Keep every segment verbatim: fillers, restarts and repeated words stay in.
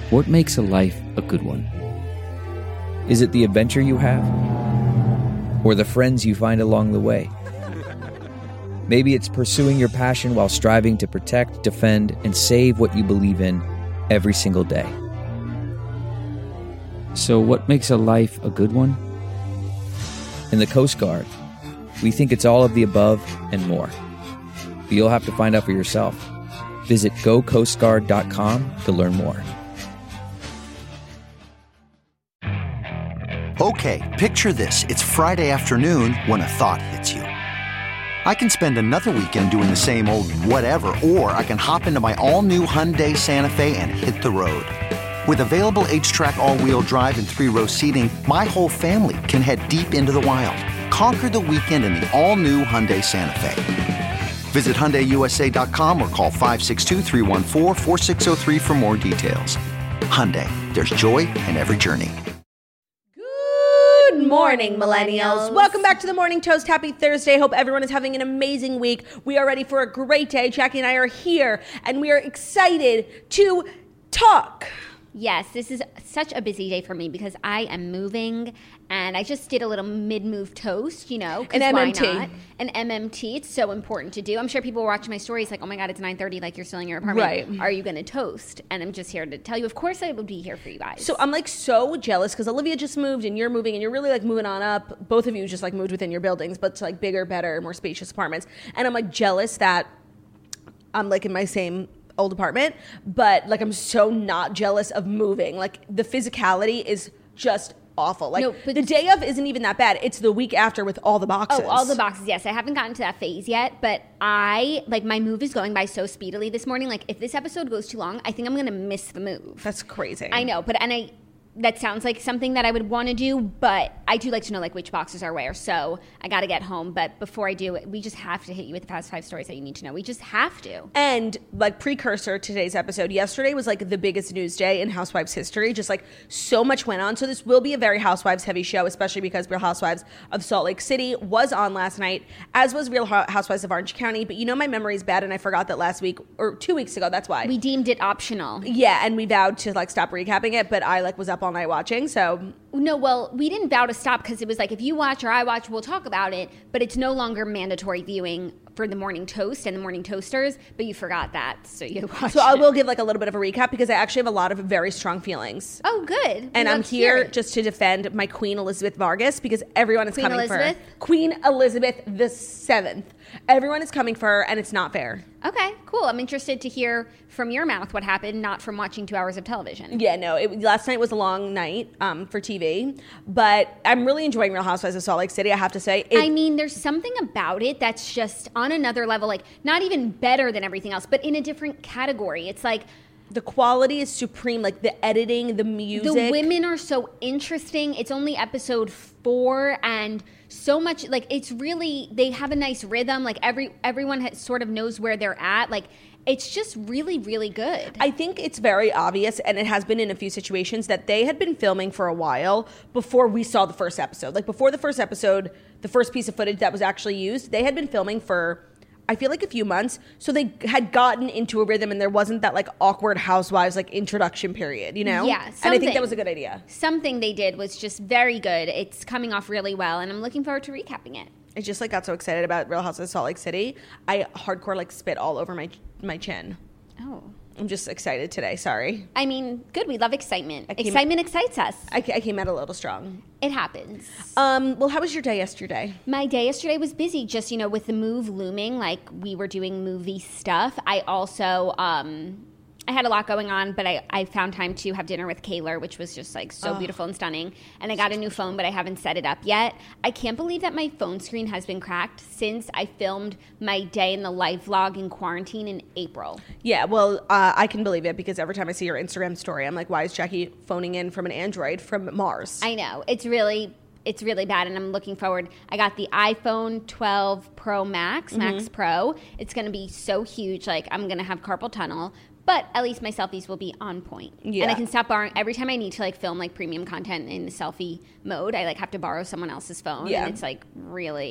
What makes a life a good one? Is it the adventure you have? Or the friends you find along the way? Maybe it's pursuing your passion while striving to protect, defend, and save what you believe in every single day. So what makes a life a good one? In the Coast Guard, we think it's all of the above and more. But you'll have to find out for yourself. Visit go coast guard dot com to learn more. Okay, picture this. It's Friday afternoon when a thought hits you. I can spend another weekend doing the same old whatever, or I can hop into my all-new Hyundai Santa Fe and hit the road. With available H-Track all-wheel drive and three-row seating, my whole family can head deep into the wild. Conquer the weekend in the all-new Hyundai Santa Fe. Visit Hyundai U S A dot com or call five six two, three one four, four six zero three for more details. Hyundai, there's joy in every journey. Good morning, millennials. Welcome back to the Morning Toast. Happy Thursday. Hope everyone is having an amazing week. We are ready for a great day. Jackie and I are here, and we are excited to talk. Yes, this is such a busy day for me because I am moving, and I just did a little mid-move toast, you know, An M M T. why not? An M M T. It's so important to do. I'm sure people were watching my stories like, oh my God, it's nine thirty, like you're still in your apartment. Right. Are you going to toast? And I'm just here to tell you, of course I will be here for you guys. So I'm like so jealous because Olivia just moved and you're moving and you're really like moving on up. Both of you just like moved within your buildings, but to like bigger, better, more spacious apartments. And I'm like jealous that I'm like in my same old apartment, but like I'm so not jealous of moving. Like the physicality is just awful. Like No, but- the day of isn't even that bad. It's the week after with all the boxes. Oh, all the boxes, yes. I haven't gotten to that phase yet, but I, like, my move is going by so speedily this morning. Like, if this episode goes too long, I think I'm going to miss the move. That's crazy. I know, but, and I, that sounds like something that I would want to do, but I do like to know, like, which boxes are where, so I got to get home. But before I do, we just have to hit you with the past five stories that you need to know. We just have to. And like precursor to today's episode, yesterday was like the biggest news day in Housewives history. Just like so much went on. So this will be a very Housewives heavy show, especially because Real Housewives of Salt Lake City was on last night, as was Real Housewives of Orange County. But you know my memory is bad and I forgot that last week or two weeks ago. That's why. We deemed it optional. Yeah, and we vowed to like stop recapping it, but I like was up all night watching, so No, well, we didn't vow to stop because it was like, if you watch or I watch, we'll talk about it, but it's no longer mandatory viewing for the Morning Toast and the Morning Toasters, but you forgot that, so you watched so I it. will give like a little bit of a recap because I actually have a lot of very strong feelings. Oh, good. We And love I'm to hear here it. just to defend my Queen Elizabeth Vargas because everyone is Queen coming Elizabeth? for her. Queen Elizabeth the seventh. Everyone is coming for her, and it's not fair. Okay, cool. I'm interested to hear from your mouth what happened, not from watching two hours of television. Yeah, no, it, last night was a long night um, for T V, but I'm really enjoying Real Housewives of Salt Lake City, I have to say. It, I mean, there's something about it that's just on another level, like not even better than everything else, but in a different category. It's like the quality is supreme, like the editing, the music. the women are so interesting. It's only episode four, and so much, like, it's really, they have a nice rhythm. Like every everyone has, sort of knows where they're at. Like, it's just really, really good. I think it's very obvious, and it has been in a few situations, that they had been filming for a while before we saw the first episode. Like, before the first episode, the first piece of footage that was actually used, they had been filming for, I feel like, a few months. So they had gotten into a rhythm, and there wasn't that, like, awkward Housewives, like, introduction period, you know? Yeah, And I think something. that was a good idea. Something they did was just very good. It's coming off really well, and I'm looking forward to recapping it. I just, like, got so excited about Real Housewives of Salt Lake City. I hardcore, like, spit all over my my chin. Oh. I'm just excited today. Sorry. I mean, good. We love excitement. came- Excitement excites us. I, ca- I came out a little strong. It happens. Um, well, how was your day yesterday? My day yesterday was busy, just, you know, with the move looming, like we were doing movie stuff. I also, um, I had a lot going on, but I, I found time to have dinner with Kaylor, which was just like so Oh. beautiful and stunning. And I got a new phone, but I haven't set it up yet. I can't believe that my phone screen has been cracked since I filmed my day in the life vlog in quarantine in April. Yeah, well, uh, I can believe it because every time I see your Instagram story, I'm like, why is Jackie phoning in from an Android from Mars? I know. It's really it's really bad, and I'm looking forward. I got the iPhone twelve Pro Max, Max Pro. It's going to be so huge. Like, I'm going to have carpal tunnel. But at least my selfies will be on point. Yeah. And I can stop borrowing. Every time I need to, like, film, like, premium content in the selfie mode, I, like, have to borrow someone else's phone. Yeah. And it's, like, really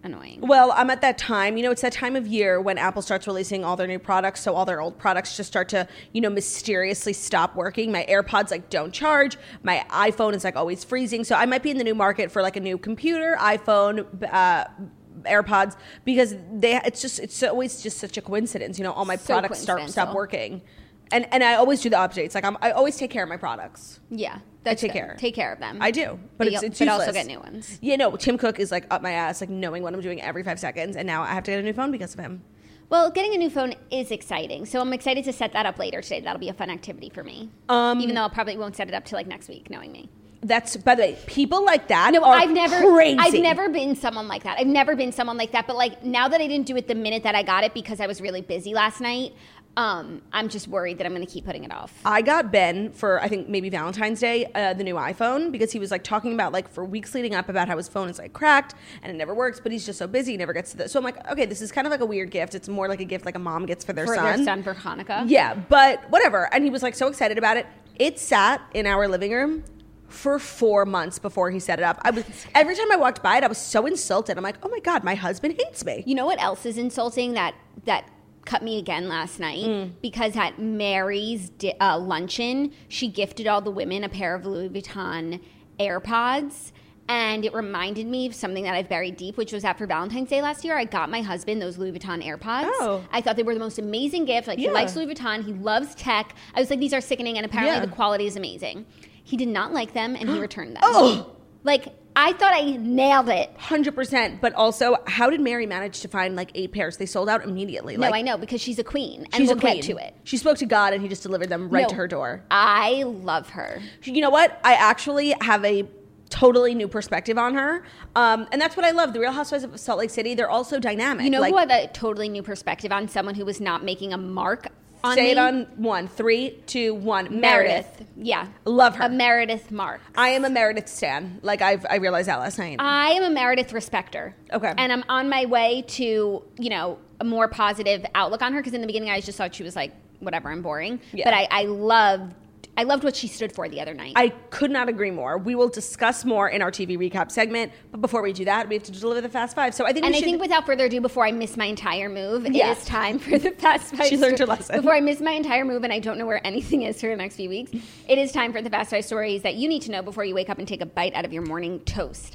annoying. Well, I'm at that time, you know, it's that time of year when Apple starts releasing all their new products, so all their old products just start to, you know, mysteriously stop working. My AirPods, like, don't charge. My iPhone is, like, always freezing. So I might be in the new market for, like, a new computer, iPhone, uh, AirPods, because they, it's just, it's always just such a coincidence. You know, all my So products start stop coincidental. working. And and I always do the updates. Like, I'm, I always take care of my products. Yeah, that's take good. care. Take care of them. I do, but, But it's, you'll- it's but useless. also get new ones. Yeah, no, Tim Cook is, like, up my ass, like, knowing what I'm doing every five seconds, and now I have to get a new phone because of him. Well, getting a new phone is exciting, so I'm excited to set that up later today. That'll be a fun activity for me. Um, Even though I probably won't set it up till like next week, knowing me. That's, by the way, people like that No, are I've never, crazy. I've never been someone like that. I've never been someone like that. But like now that I didn't do it the minute that I got it because I was really busy last night, um, I'm just worried that I'm going to keep putting it off. I got Ben for, I think, maybe Valentine's Day, uh, the new iPhone, because he was, like, talking about, like, for weeks leading up about how his phone is, like, cracked and it never works, but he's just so busy, he never gets to the... So I'm like, okay, this is kind of like a weird gift. It's more like a gift like a mom gets for their for son. their son for Hanukkah. Yeah, but whatever. And he was, like, so excited about it. It sat in our living room for four months before he set it up. I was every time I walked by it, I was so insulted. I'm like, oh my God, my husband hates me. You know what else is insulting that that cut me again last night? Mm. Because at Mary's di- uh, luncheon, she gifted all the women a pair of Louis Vuitton AirPods. And it reminded me of something that I've buried deep, which was after Valentine's Day last year. I got my husband those Louis Vuitton AirPods. Oh. I thought they were the most amazing gift. Like, Yeah. he likes Louis Vuitton. He loves tech. I was like, these are sickening. And apparently Yeah. the quality is amazing. He did not like them, and he returned them. Oh! Like, I thought I nailed it. one hundred percent. But also, how did Mary manage to find, like, eight pairs? They sold out immediately. No, like, I know, because she's a queen. And She's we'll a queen. get to it. She spoke to God, and he just delivered them right No, to her door. I love her. You know what? I actually have a totally new perspective on her. Um, and that's what I love. The Real Housewives of Salt Lake City, they're also dynamic. You know like, who I have a totally new perspective on? Someone who was not making a mark on say me? it on one. Three, two, one. Meredith. Meredith. Yeah. Love her. A Meredith mark. I am a Meredith stan. Like, I've, I realized that last night. I am a Meredith respecter. Okay. And I'm on my way to, you know, a more positive outlook on her, because in the beginning I just thought she was like, whatever, I'm boring. Yeah. But I, I loved I loved what she stood for the other night. I could not agree more. We will discuss more in our T V recap segment. But before we do that, we have to deliver the Fast Five. So I think and we I should... think without further ado, before I miss my entire move, Yeah. it is time for the Fast Five. She learned her sto- lesson. Before I miss my entire move and I don't know where anything is for the next few weeks, it is time for the Fast Five stories that you need to know before you wake up and take a bite out of your morning toast.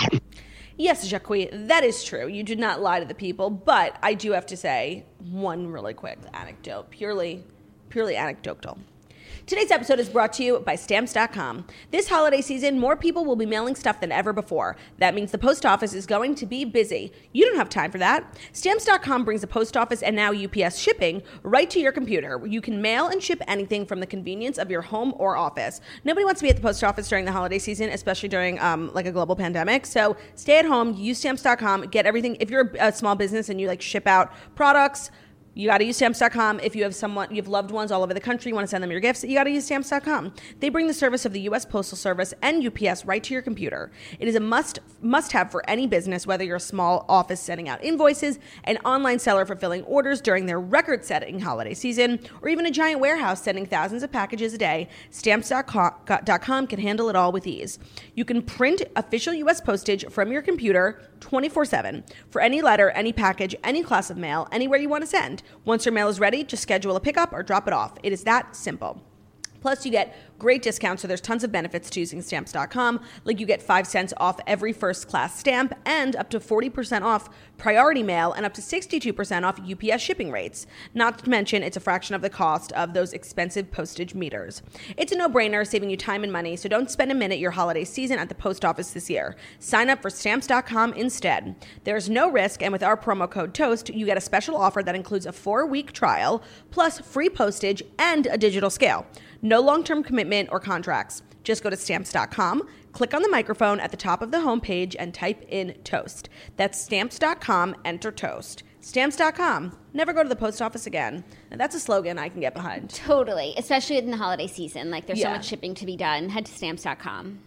Yes, Jacques, that is true. You did not lie to the people. But I do have to say one really quick anecdote, purely, purely anecdotal. Today's episode is brought to you by Stamps dot com. This holiday season, more people will be mailing stuff than ever before. That means the post office is going to be busy. You don't have time for that. Stamps dot com brings the post office and now U P S shipping right to your computer. You can mail and ship anything from the convenience of your home or office. Nobody wants to be at the post office during the holiday season, especially during um, like a global pandemic. So stay at home, use Stamps dot com, get everything. If you're a small business and you like ship out products, you got to use Stamps dot com. If you have someone, you have loved ones all over the country, you want to send them your gifts, you got to use Stamps dot com. They bring the service of the U S Postal Service and U P S right to your computer. It is a must must have for any business, whether you're a small office sending out invoices, an online seller fulfilling orders during their record-setting holiday season, or even a giant warehouse sending thousands of packages a day. Stamps dot com can handle it all with ease. You can print official U S postage from your computer twenty-four seven for any letter, any package, any class of mail, anywhere you want to send. Once your mail is ready, just schedule a pickup or drop it off. It is that simple. Plus, you get great discounts, so there's tons of benefits to using Stamps dot com. Like you get five cents off every first-class stamp and up to forty percent off priority mail and up to sixty-two percent off U P S shipping rates. Not to mention, it's a fraction of the cost of those expensive postage meters. It's a no-brainer, saving you time and money, so don't spend a minute your holiday season at the post office this year. Sign up for Stamps dot com instead. There's no risk, and with our promo code TOAST, you get a special offer that includes a four-week trial, plus free postage and a digital scale. No long-term commitment or contracts. Just go to Stamps dot com, click on the microphone at the top of the homepage, and type in TOAST. That's Stamps dot com, enter TOAST. Stamps dot com. Never go to the post office again. Now, that's a slogan I can get behind. Totally, especially in the holiday season. Like, there's Yeah. so much shipping to be done. Head to Stamps dot com.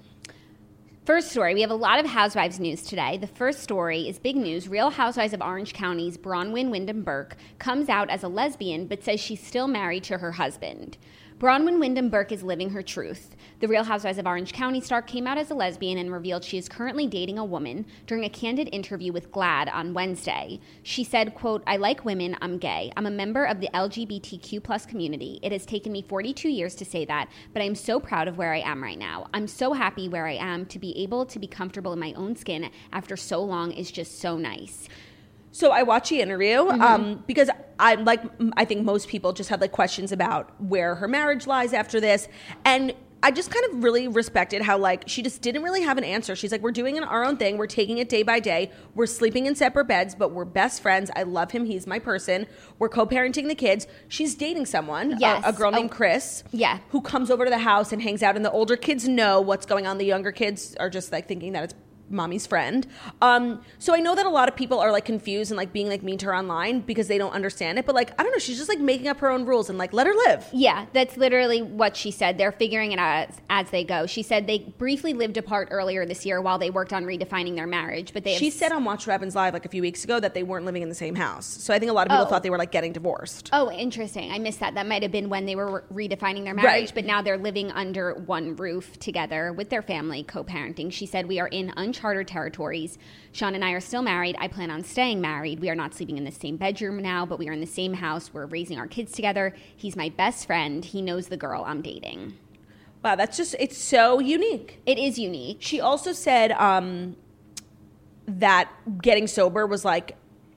First story, we have a lot of Housewives news today. The first story is big news. Real Housewives of Orange County's Bronwyn Wyndham Burke comes out as a lesbian, but says she's still married to her husband. Bronwyn Wyndham Burke is living her truth. The Real Housewives of Orange County star came out as a lesbian and revealed she is currently dating a woman during a candid interview with GLAAD on Wednesday. She said, quote, "I like women, I'm gay. I'm a member of the L G B T Q plus community. It has taken me forty-two years to say that, but I'm so proud of where I am right now. I'm so happy where I am. To be able to be comfortable in my own skin after so long is just so nice." So I watched the interview mm-hmm. um, because I like I think most people just had like questions about where her marriage lies after this, and I just kind of really respected how like she just didn't really have an answer. She's like, we're doing our own thing, we're taking it day by day, we're sleeping in separate beds, but we're best friends. I love him, he's my person. We're co-parenting the kids. She's dating someone, yes. a, a girl named oh. Chris, yeah, who comes over to the house and hangs out, and the older kids know what's going on. The younger kids are just like thinking that it's mommy's friend. Um, so I know that a lot of people are like confused and like being like mean to her online because they don't understand it. But like, I don't know, she's just like making up her own rules and like, let her live. Yeah, that's literally what she said. They're figuring it out as, as they go. She said they briefly lived apart earlier this year while they worked on redefining their marriage. But they She have said on Watch What Happens Live like a few weeks ago that they weren't living in the same house. So I think a lot of people oh. thought they were like getting divorced. Oh, interesting. I missed that. That might have been when they were re- redefining their marriage. Right. But now they're living under one roof together with their family, co-parenting. She said, "We are in uncharted territory. Sean and I are still married. I plan on staying married. We are not sleeping in the same bedroom now, but we are in the same house. We're raising our kids together. He's my best friend. He knows the girl I'm dating." Wow, that's just, it's so unique. It is unique. She also said um, that getting sober was like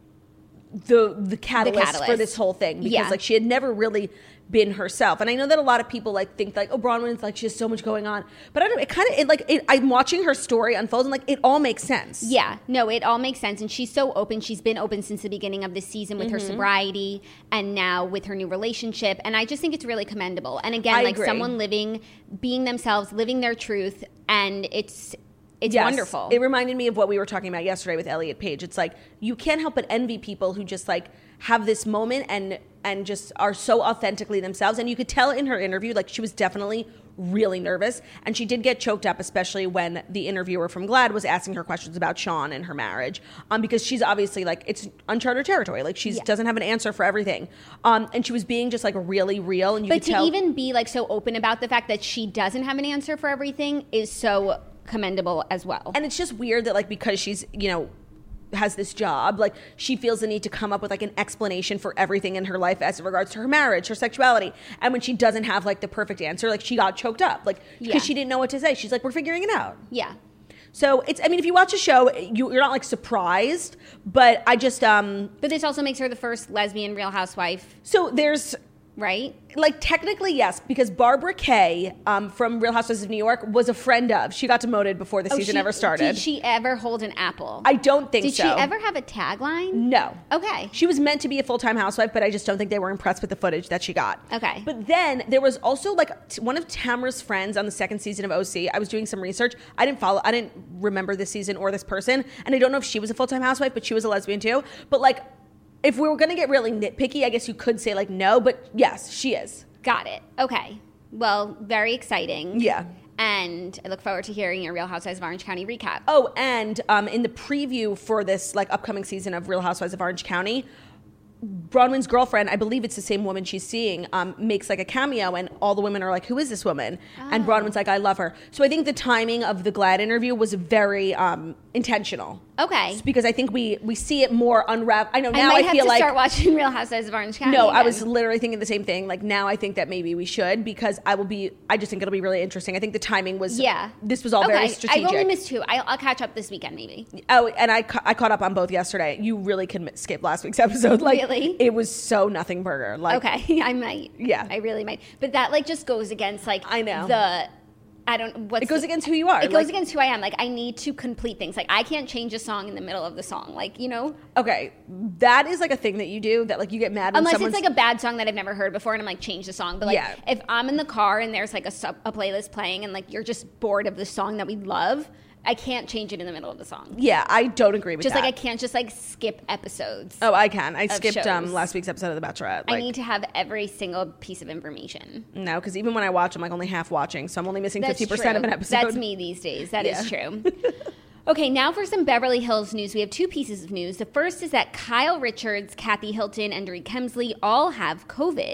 the the catalyst, the catalyst for this whole thing because yeah. like she had never really been herself. And I know that a lot of people like think like, oh, Bronwyn's like she has so much going on, but I don't. It kind of it like it, I'm watching her story unfold and like it all makes sense. Yeah, no, it all makes sense, and she's so open. She's been open since the beginning of this season with mm-hmm. her sobriety, and now with her new relationship. And I just think it's really commendable. And again, I like agree. someone living, being themselves, living their truth, and it's. It's yes. wonderful. It reminded me of what we were talking about yesterday with Elliot Page. It's like you can't help but envy people who just like have this moment and and just are so authentically themselves. And you could tell in her interview, like she was definitely really nervous, and she did get choked up, especially when the interviewer from GLAAD was asking her questions about Sean and her marriage, um, because she's obviously like it's uncharted territory. Like she yeah. doesn't have an answer for everything, um, and she was being just like really real. And you but could to tell, even be like so open about the fact that she doesn't have an answer for everything is so commendable as well. And it's just weird that like because she's, you know, has this job, like she feels the need to come up with like an explanation for everything in her life as in regards to her marriage, her sexuality. And when she doesn't have like the perfect answer, like she got choked up, like because yeah. she didn't know what to say. She's like, we're figuring it out. Yeah. So it's, I mean, if you watch a show, you, you're not like surprised, but I just, um, but this also makes her the first lesbian Real Housewife. So there's, right? Like technically yes, because Barbara Kay um, from Real Housewives of New York was a friend of. She got demoted before the oh, season she, ever started. Did she ever hold an apple? I don't think did so. Did she ever have a tagline? No. Okay. She was meant to be a full-time housewife, but I just don't think they were impressed with the footage that she got. Okay. But then there was also like t- one of Tamra's friends on the second season of O C. I was doing some research. I didn't follow, I didn't remember this season or this person, and I don't know if she was a full-time housewife, but she was a lesbian too. But like, if we were going to get really nitpicky, I guess you could say like no, but yes, she is. Got it. Okay. Well, very exciting. Yeah. And I look forward to hearing your Real Housewives of Orange County recap. Oh, and um, in the preview for this like upcoming season of Real Housewives of Orange County, Bronwyn's girlfriend, I believe it's the same woman she's seeing, um, makes like a cameo, and all the women are like, who is this woman? Oh. And Bronwyn's like, I love her. So I think the timing of the GLAAD interview was very um, intentional. Okay. Because I think we we see it more unravel. I know now I, I, might feel have to like start watching Real Housewives of Orange County. No, again. I was literally thinking the same thing. Like now I think that maybe we should, because I will be. I just think it'll be really interesting. I think the timing was. Yeah. This was all okay. very strategic. I've only missed two. I'll, I'll catch up this weekend maybe. Oh, and I ca- I caught up on both yesterday. You really can skip last week's episode. Like really, it was so nothing burger. Like okay, I might. Yeah, I really might. But that like just goes against like I know the. I don't. What's it goes the, against who you are. It like, goes against who I am. Like I need to complete things. Like I can't change a song in the middle of the song. Like you know. Okay, that is like a thing that you do. That like you get mad when unless someone's... it's like a bad song that I've never heard before, and I'm like change the song. But like yeah. if I'm in the car and there's like a sub, a playlist playing, and like you're just bored of the song that we love, I can't change it in the middle of the song. Yeah, I don't agree with just that. Just like I can't just like skip episodes. Oh, I can. I skipped shows. um, last week's episode of The Bachelorette. Like, I need to have every single piece of information. No, because even when I watch, I'm like only half watching, so I'm only missing That's fifty percent true. of an episode. That's me these days. That yeah. is true. Okay, now for some Beverly Hills news. We have two pieces of news. The first is that Kyle Richards, Kathy Hilton, and Dorit Kemsley all have COVID.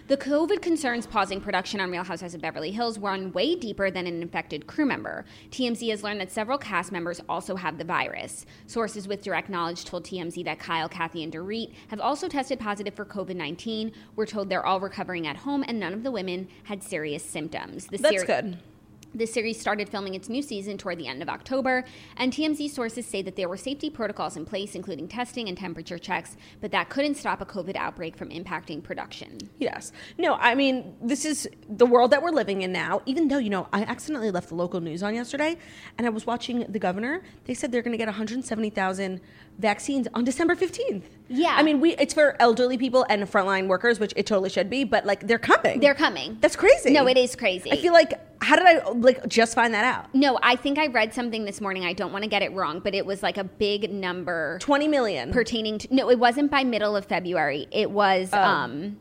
The COVID concerns pausing production on Real Housewives of Beverly Hills run way deeper than an infected crew member. T M Z has learned that several cast members also have the virus. Sources with direct knowledge told T M Z that Kyle, Kathy, and Dorit have also tested positive for COVID nineteen. We're told they're all recovering at home, and none of the women had serious symptoms. The That's seri- good. The series started filming its new season toward the end of October, and T M Z sources say that there were safety protocols in place, including testing and temperature checks, but that couldn't stop a COVID outbreak from impacting production. Yes. No, I mean, this is the world that we're living in now, even though, you know, I accidentally left the local news on yesterday, and I was watching the governor. They said they're going to get one hundred seventy thousand vaccines on December fifteenth. Yeah. I mean, we it's for elderly people and frontline workers, which it totally should be, but, like, they're coming. They're coming. That's crazy. No, it is crazy. I feel like, how did I, like, just find that out? No, I think I read something this morning. I don't want to get it wrong, but it was like a big number. twenty million. Pertaining to, no, it wasn't by middle of February. It was, Oh. um,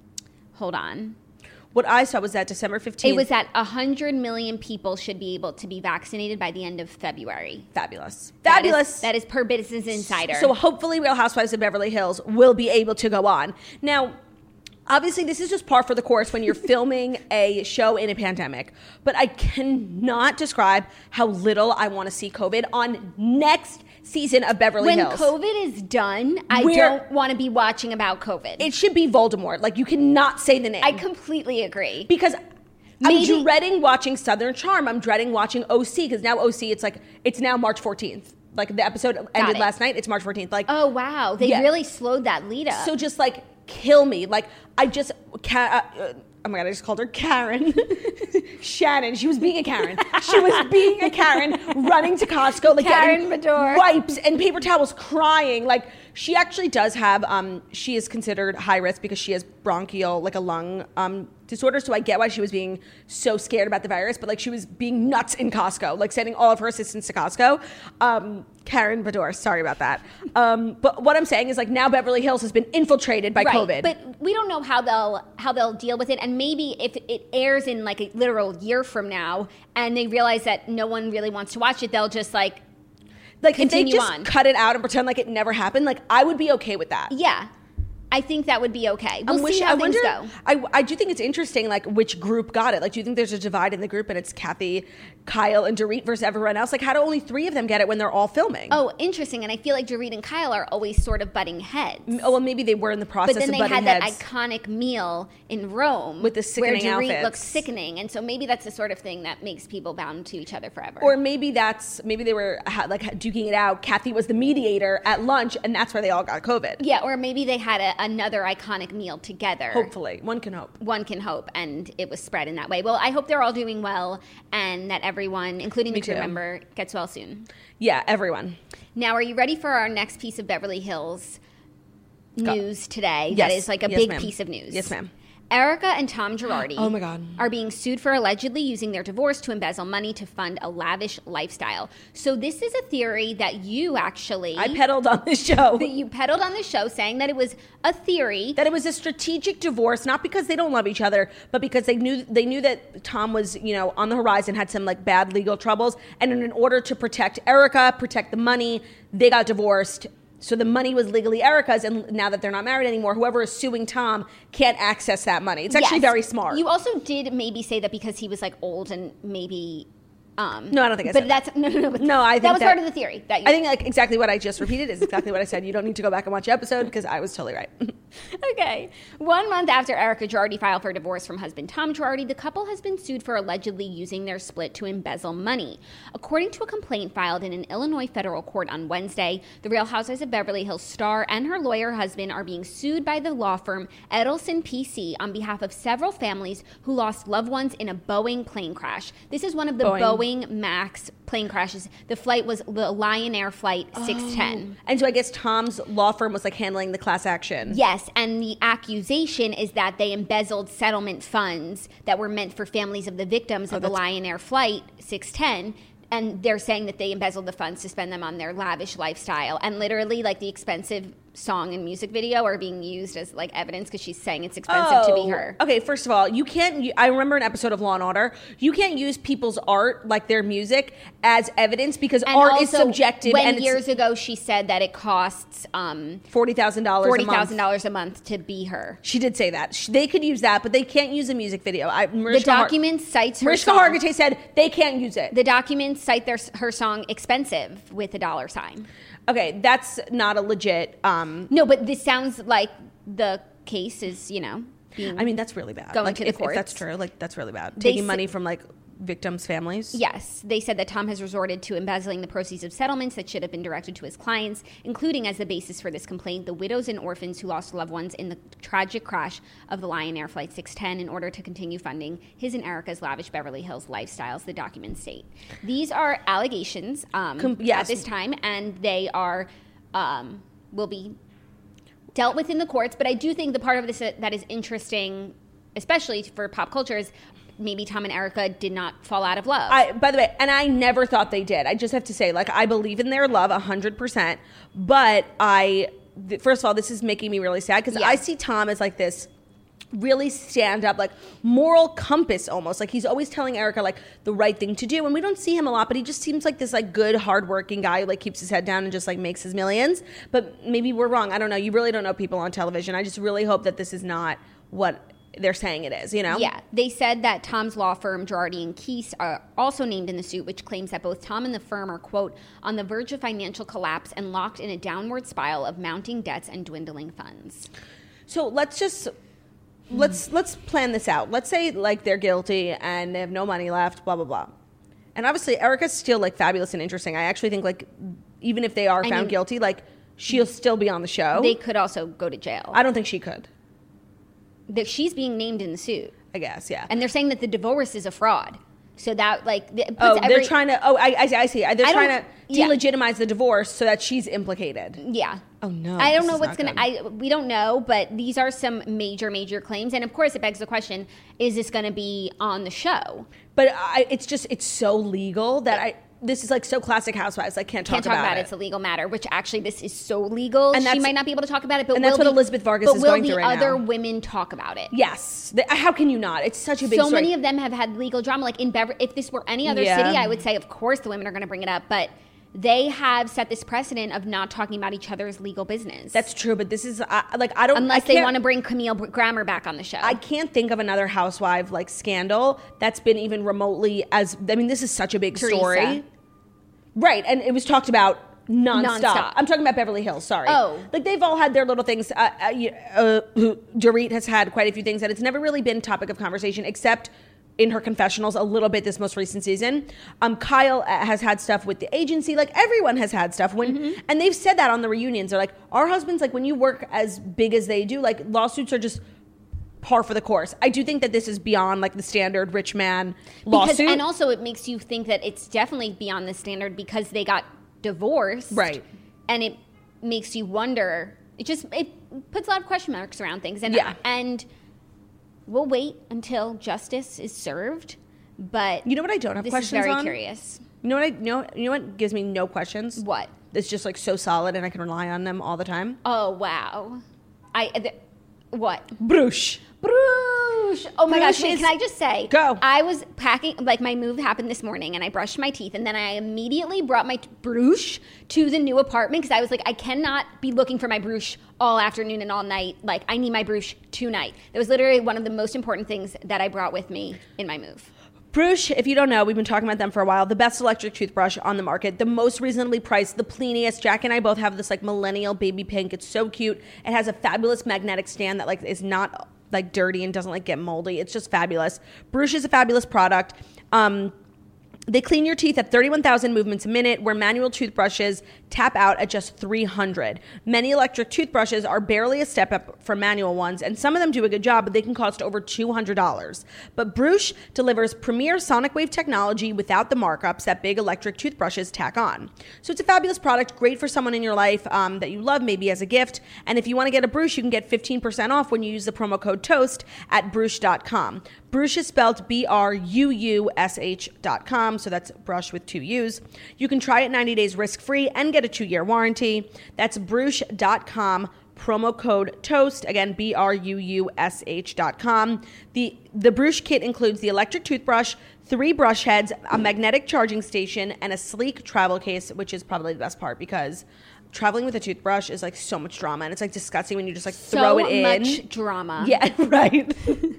hold on. What I saw was that December fifteenth. It was that one hundred million people should be able to be vaccinated by the end of February. Fabulous. That is- Fabulous. That is, per Business Insider. So hopefully Real Housewives of Beverly Hills will be able to go on. Now, obviously this is just par for the course when you're filming a show in a pandemic, but I cannot describe how little I want to see COVID on next season of Beverly when Hills. COVID is done, I We're- don't want to be watching about COVID. It should be Voldemort. Like, you cannot say the name. I completely agree. because Maybe- I'm dreading watching Southern Charm. I'm dreading watching O C, because now O C, it's like, it's now March fourteenth. Like, the episode ended it. last night. It's March fourteenth. Like, Oh, wow. They Yeah. really slowed that lead up. so just like kill me. Like, I just, Ka- uh, oh my God, I just called her Karen. Shannon. She was being a Karen. She was being a Karen, running to Costco, like Karen getting Bedore. wipes and paper towels, crying. Like, she actually does have, um, she is considered high risk because she has bronchial, like a lung um, disorder. So I get why she was being so scared about the virus, but like she was being nuts in Costco, like sending all of her assistants to Costco. Um, Karen Bedore, sorry about that. Um, but what I'm saying is, like, now Beverly Hills has been infiltrated by right. COVID. But we don't know how they'll how they'll deal with it, and maybe if it airs in like a literal year from now, and they realize that no one really wants to watch it, they'll just like like, if they continue just on. cut it out and pretend like it never happened, like, I would be okay with that. yeah. I think that would be okay. We'll I'm see wishing- how I things wonder, go. I, I do think it's interesting, like, which group got it. Like, do you think there's a divide in the group and it's Kathy, Kyle, and Dorit versus everyone else? Like, how do only three of them get it when they're all filming? Oh, interesting. And I feel like Dorit and Kyle are always sort of butting heads. Oh, well, maybe they were in the process But then of they butting had heads. that iconic meal in Rome With the sickening where Dorit outfits. looks sickening, and so maybe that's the sort of thing that makes people bound to each other forever. Or maybe that's, maybe they were ha- like duking it out. Kathy was the mediator at lunch, and that's where they all got COVID. yeah, or maybe they had a, another iconic meal together. Hopefully. One can hope. One can hope, and it was spread in that way. Well, I hope they're all doing well, and that everyone, including Me the crew too. member, gets well soon. Yeah, everyone. Now, are you ready for our next piece of Beverly Hills Go. news today? Yes. That is like a Yes, big ma'am. piece of news. Yes, ma'am. Erica and Tom Girardi Oh, my God. are being sued for allegedly using their divorce to embezzle money to fund a lavish lifestyle. So this is a theory that you actually I peddled on this show. that you peddled on the show, saying that it was a theory. That it was a strategic divorce, not because they don't love each other, but because they knew they knew that Tom was, you know, on the horizon, had some like bad legal troubles, and in order to protect Erica, protect the money, they got divorced. So the money was legally Erica's, and now that they're not married anymore, whoever is suing Tom can't access that money. It's actually Yes. very smart. You also did maybe say that because he was like old and maybe. Um, No, I don't think I but said that's no, no, no. But No, I think that was that- part of the theory. That you, I think like exactly what I just repeated is exactly what I said. You don't need to go back and watch the episode because I was totally right. Okay. One month after Erica Girardi filed for divorce from husband Tom Girardi, the couple has been sued for allegedly using their split to embezzle money. According to a complaint filed in an Illinois federal court on Wednesday, the Real Housewives of Beverly Hills star and her lawyer husband are being sued by the law firm Edelson P C on behalf of several families who lost loved ones in a Boeing plane crash. This is one of the Boeing. Boeing, Max plane crashes. The flight was the Lion Air Flight six ten. And so I guess Tom's law firm was like handling the class action. Yes, and the accusation is that they embezzled settlement funds that were meant for families of the victims of the that's- Lion Air Flight six ten. And they're saying that they embezzled the funds to spend them on their lavish lifestyle. And literally, like, the expensive song and music video are being used as like evidence because she's saying it's expensive to be her. Okay, first of all, you can't. I remember an episode of Law and Order. You can't use people's art, like their music, as evidence because And art also, is subjective. When and years ago she said that it costs um, forty thousand dollars. forty thousand dollars a month to be her. She did say that. She, they could use that, but they can't use a music video. I, The document cites her Mariska song. Hargitay said they can't use it. The documents cite their her song "Expensive" with a dollar sign. Okay, that's not a legit. Um, No, but this sounds like the case is, you know, being I mean, that's really bad. Going like, to the if, if that's courts. true, like that's really bad. They Taking s- money from like victims' families. Yes, they said that Tom has resorted to embezzling the proceeds of settlements that should have been directed to his clients, including as the basis for this complaint the widows and orphans who lost loved ones in the tragic crash of the Lion Air Flight six ten in order to continue funding his and Erica's lavish Beverly Hills lifestyles, the documents state. These are allegations um, Com- yes. at this time, and they are um, will be dealt with in the courts, but I do think the part of this that is interesting, especially for pop culture, is maybe Tom and Erica did not fall out of love. I, by the way, and I never thought they did. I just have to say, like, I believe in their love one hundred percent. But I, th- first of all, this is making me really sad because Yeah. I see Tom as like this really stand up, like moral compass almost. Like he's always telling Erica like the right thing to do. And we don't see him a lot, but he just seems like this like good, hardworking guy who like keeps his head down and just like makes his millions. But maybe we're wrong. I don't know. You really don't know people on television. I just really hope that this is not what they're saying it is, you know? Yeah, they said that Tom's law firm, Girardi and Keese, are also named in the suit, which claims that both Tom and the firm are, quote, on the verge of financial collapse and locked in a downward spiral of mounting debts and dwindling funds. So let's just let's let's plan this out. Let's say like they're guilty and they have no money left, blah blah blah. And obviously Erica's still like fabulous and interesting. I actually think like even if they are I found mean- guilty, like she'll still be on the show. They could also go to jail. I don't think she could. That she's being named in the suit. I guess, yeah. And they're saying that the divorce is a fraud. So that, like, it puts oh, they're every, trying to. Oh, I, I, see- I see. They're I don't- trying to yeah. delegitimize the divorce so that she's implicated. Yeah. Oh, no, I don't this know is what's not going to, I we don't know, but these are some major, major claims. And of course, it begs the question, is this going to be on the show? But I, it's just it's so legal that I. This is like so classic Housewives. I can't talk Can't talk about, about it. it. It's a legal matter, which actually this is so legal. And She that's- might not be able to talk about it, but and that's will what the- Elizabeth Vargas but is will going the through right other now. women talk about it? Yes. The- how can you not? It's such a big So story. many of them have had legal drama. Like in Bever- if this were any other Yeah. city, I would say, of course, the women are going to bring it up. But they have set this precedent of not talking about each other's legal business. That's true, but this is uh, like I don't unless I they can't- want to bring Camille Grammer back on the show. I can't think of another housewife like scandal that's been even remotely as. I mean, this is such a big Teresa. story, right? And it was talked about nonstop. Nonstop. I'm talking about Beverly Hills. Sorry. Oh. like they've all had their little things. Uh, uh, you- uh, Dorit has had quite a few things, and it's never really been topic of conversation except in her confessionals a little bit this most recent season. Um, Kyle uh, has had stuff with the agency. Like everyone has had stuff when, Mm-hmm. and they've said that on the reunions. They're like, our husbands, like when you work as big as they do, like lawsuits are just par for the course. I do think that this is beyond like the standard rich man lawsuit. because, and also it makes you think that it's definitely beyond the standard because they got divorced, Right. And it makes you wonder. It just it puts a lot of question marks around things, and Yeah. and we'll wait until justice is served. But You know what I don't have this questions is very on? curious. You know what I you know, you know what gives me no questions? What? It's just like so solid and I can rely on them all the time. Oh wow! I th- what? Bruce. Bruce. Oh my Bruce gosh! Wait, is- can I just say? Go. I was packing. Like my move happened this morning, and I brushed my teeth, and then I immediately brought my t- Bruce to the new apartment because I was like, I cannot be looking for my Bruce all afternoon and all night. Like I need my Bruce tonight. That was literally one of the most important things that I brought with me in my move. Bruce, if you don't know, we've been talking about them for a while. The best electric toothbrush on the market, the most reasonably priced, the cleanest. Jack and I both have this like millennial baby pink. It's so cute. It has a fabulous magnetic stand that like is not like dirty and doesn't like get moldy. It's just fabulous. Bruce is a fabulous product. Um, They clean your teeth at thirty-one thousand movements a minute, where manual toothbrushes tap out at just three hundred. Many electric toothbrushes are barely a step up from manual ones, and some of them do a good job, but they can cost over two hundred dollars. But Bruce delivers premier sonic wave technology without the markups that big electric toothbrushes tack on. So it's a fabulous product, great for someone in your life um, that you love, maybe as a gift. And if you want to get a Bruce, you can get fifteen percent off when you use the promo code TOAST at Bruce dot com. Bruce is spelled B R U U S H dot com, so that's brush with two U's. You can try it ninety days risk-free and get get a two-year warranty. That's Bruush dot com. Promo code TOAST, again, B R U U S H dot com. The, the Bruush kit includes the electric toothbrush, three brush heads, a magnetic charging station, and a sleek travel case, which is probably the best part because traveling with a toothbrush is like so much drama, and it's like disgusting when you just like so throw it in. So much drama. Yeah, right.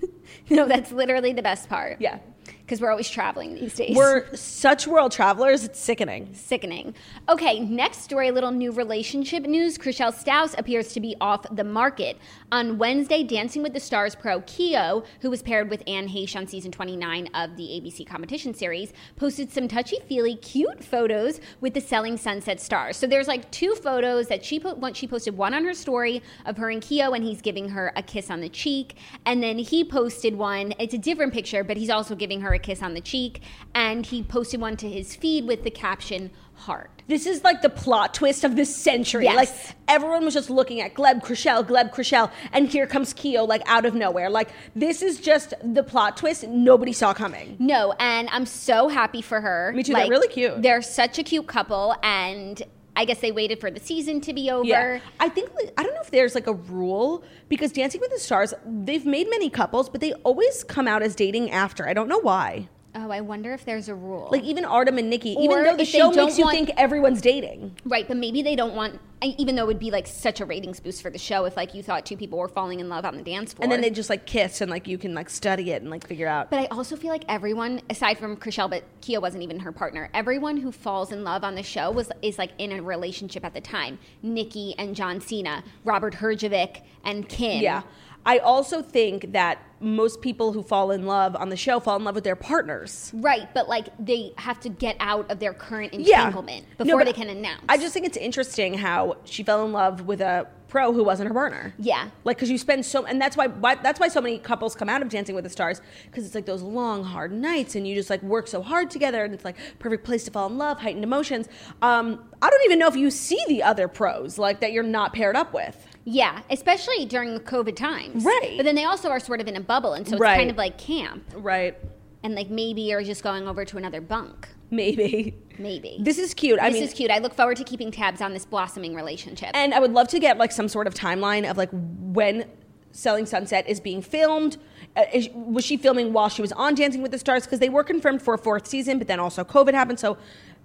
No, that's literally the best part. Yeah. Because we're always traveling these days. We're such world travelers, it's sickening. Sickening. Okay, next story, a little new relationship news. Chrishell Stause appears to be off the market. On Wednesday, Dancing with the Stars pro Keo, who was paired with Anne Heche on season twenty-nine of the A B C competition series, posted some touchy-feely, cute photos with the Selling Sunset stars. So there's like two photos that she put. One, she posted one on her story of her and Keo, and he's giving her a kiss on the cheek. And then he posted one. It's a different picture, but he's also giving her a kiss on the cheek, and he posted one to his feed with the caption heart. This is like the plot twist of this century. Yes. Like everyone was just looking at Gleb, Chrishell, Gleb, Chrishell, and here comes Keo like out of nowhere. Like this is just the plot twist nobody saw coming. No, and I'm so happy for her. Me too. Like, they're really cute. They're such a cute couple, and I guess they waited for the season to be over. Yeah. I think, I don't know if there's like a rule, because Dancing with the Stars, they've made many couples, but they always come out as dating after. I don't know why. Oh, I wonder if there's a rule. Like even Artem and Nikki, Or even though the if they show don't makes you want- think everyone's dating. Right, but maybe they don't want, even though it would be like such a ratings boost for the show if like you thought two people were falling in love on the dance floor. And then they just like kiss and like you can like study it and like figure out. But I also feel like everyone, aside from Chrishell, but Keo wasn't even her partner, everyone who falls in love on the show was is like in a relationship at the time. Nikki and John Cena, Robert Herjavec and Kim. Yeah. I also think that most people who fall in love on the show fall in love with their partners. Right, but like they have to get out of their current Yeah. entanglement No, before but they can announce. I just think it's interesting how she fell in love with a pro who wasn't her partner. Yeah. Like, because you spend so, and that's why, why that's why so many couples come out of Dancing with the Stars, because it's like those long, hard nights, and you just like work so hard together, and it's like perfect place to fall in love, heightened emotions. Um, I don't even know if you see the other pros like that you're not paired up with. Yeah, especially during the COVID times. Right. But then they also are sort of in a bubble, and so it's Right. kind of like camp. Right. And like maybe you're just going over to another bunk. Maybe. Maybe. This is cute. I this mean, is cute. I look forward to keeping tabs on this blossoming relationship. and I would love to get like some sort of timeline of like when Selling Sunset is being filmed. Uh, is, was she filming while she was on Dancing with the Stars? Because they were confirmed for a fourth season, but then also COVID happened. So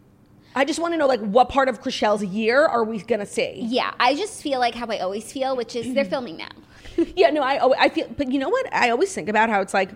I just want to know like what part of Chrishell's year are we gonna see? Yeah, I just feel like how I always feel, which is they're filming now. Yeah, no, I I feel, but you know what? I always think about how it's like,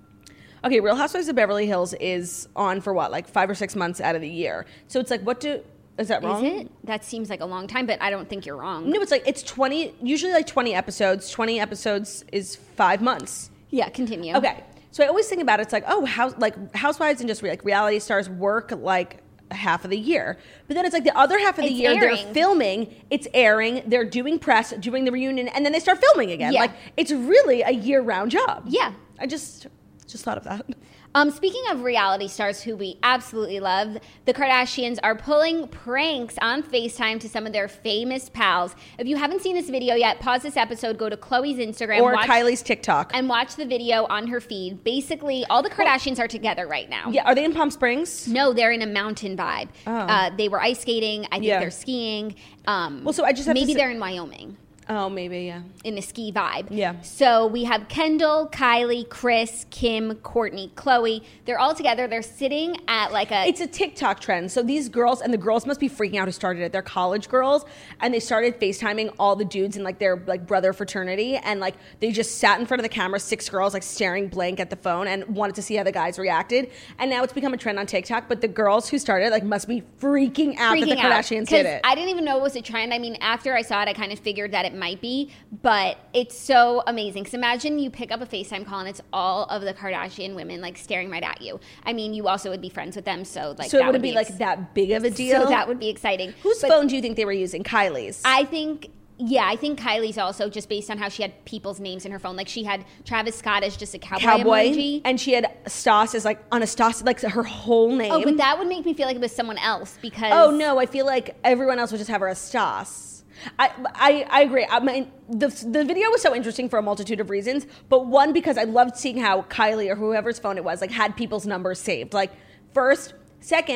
okay, Real Housewives of Beverly Hills is on for what, like five or six months out of the year. So it's like, what do is that wrong? Is it? That seems like a long time, but I don't think you're wrong. No, it's like it's twenty, usually like twenty episodes. Twenty episodes is five months. Yeah, continue. Okay, so I always think about it, it's like, oh, how like Housewives and just like reality stars work like half of the year, but then it's like the other half of the It's year airing. they're filming, it's airing, they're doing press, doing the reunion, and then they start filming again. Yeah. Like it's really a year-round job. Yeah. I just just thought of that. Um, speaking of reality stars who we absolutely love, the Kardashians are pulling pranks on FaceTime to some of their famous pals. If you haven't seen this video yet, pause this episode, go to Khloe's Instagram Or watch, Kylie's TikTok. and watch the video on her feed. Basically, all the Kardashians are together right now. Yeah, are they in Palm Springs? No, they're in a mountain vibe. Oh. Uh, they were ice skating. I think Yeah. they're skiing. Um, Well, so I just have to maybe say- they're in Wyoming. Oh, maybe, yeah. In a ski vibe. Yeah. So we have Kendall, Kylie, Chris, Kim, Courtney, Khloe. They're all together. They're sitting at like a... It's a TikTok trend. So these girls, and the girls must be freaking out who started it. They're college girls, and they started FaceTiming all the dudes in like their like brother fraternity, and like they just sat in front of the camera, six girls like staring blank at the phone, and wanted to see how the guys reacted. And now it's become a trend on TikTok. But the girls who started it like must be freaking out freaking that the out, Kardashians 'cause did it. I didn't even know it was a trend. I mean, after I saw it, I kind of figured that it might be, but it's so amazing. Because imagine you pick up a FaceTime call and it's all of the Kardashian women like staring right at you. I mean, you also would be friends with them, so like so it that wouldn't would be like ex- that big of a deal. So that would be exciting. Whose But phone do you think they were using? Kylie's. I think. Yeah, I think Kylie's also just based on how she had people's names in her phone. Like she had Travis Scott as just a cowboy, Cowboy, emoji. and she had Stas as like on a Stas, like her whole name. Oh, but that would make me feel like it was someone else because. Oh no, I feel like everyone else would just have her as Stas. I, I, I agree. I mean, the, the video was so interesting for a multitude of reasons, but one, because I loved seeing how Kylie or whoever's phone it was like had people's numbers saved. Like first, second, I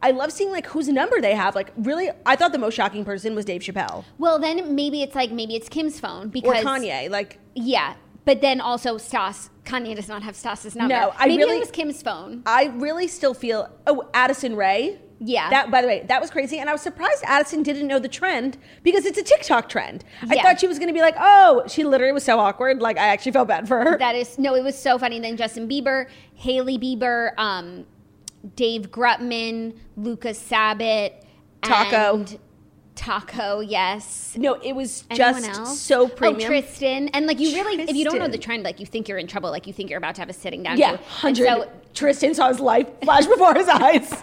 I love seeing like whose number they have. Like really, I thought the most shocking person was Dave Chappelle Well, then maybe it's like maybe it's Kim's phone or because Kanye. Like yeah, but then also Stas. Kanye does not have Stas's number. No, I maybe really- it was Kim's phone. I really still feel. Oh, Addison Rae. Yeah. That, by the way, that was crazy. And I was surprised Addison didn't know the trend because it's a TikTok trend. I Yeah. thought she was going to be like, oh, she literally was so awkward. Like, I actually felt bad for her. That is no, it was so funny. Then Justin Bieber, Hailey Bieber, um, Dave Grutman, Lucas Sabat, Taco. and Taco. Yes. no, it was Anyone just else? so premium. Oh, Tristan. And like you really, if you don't know Tristan. the trend, like you think you're in trouble. Like you think you're about to have a sitting down. Yeah, to. one hundred. And so, Tristan saw his life flash before his eyes.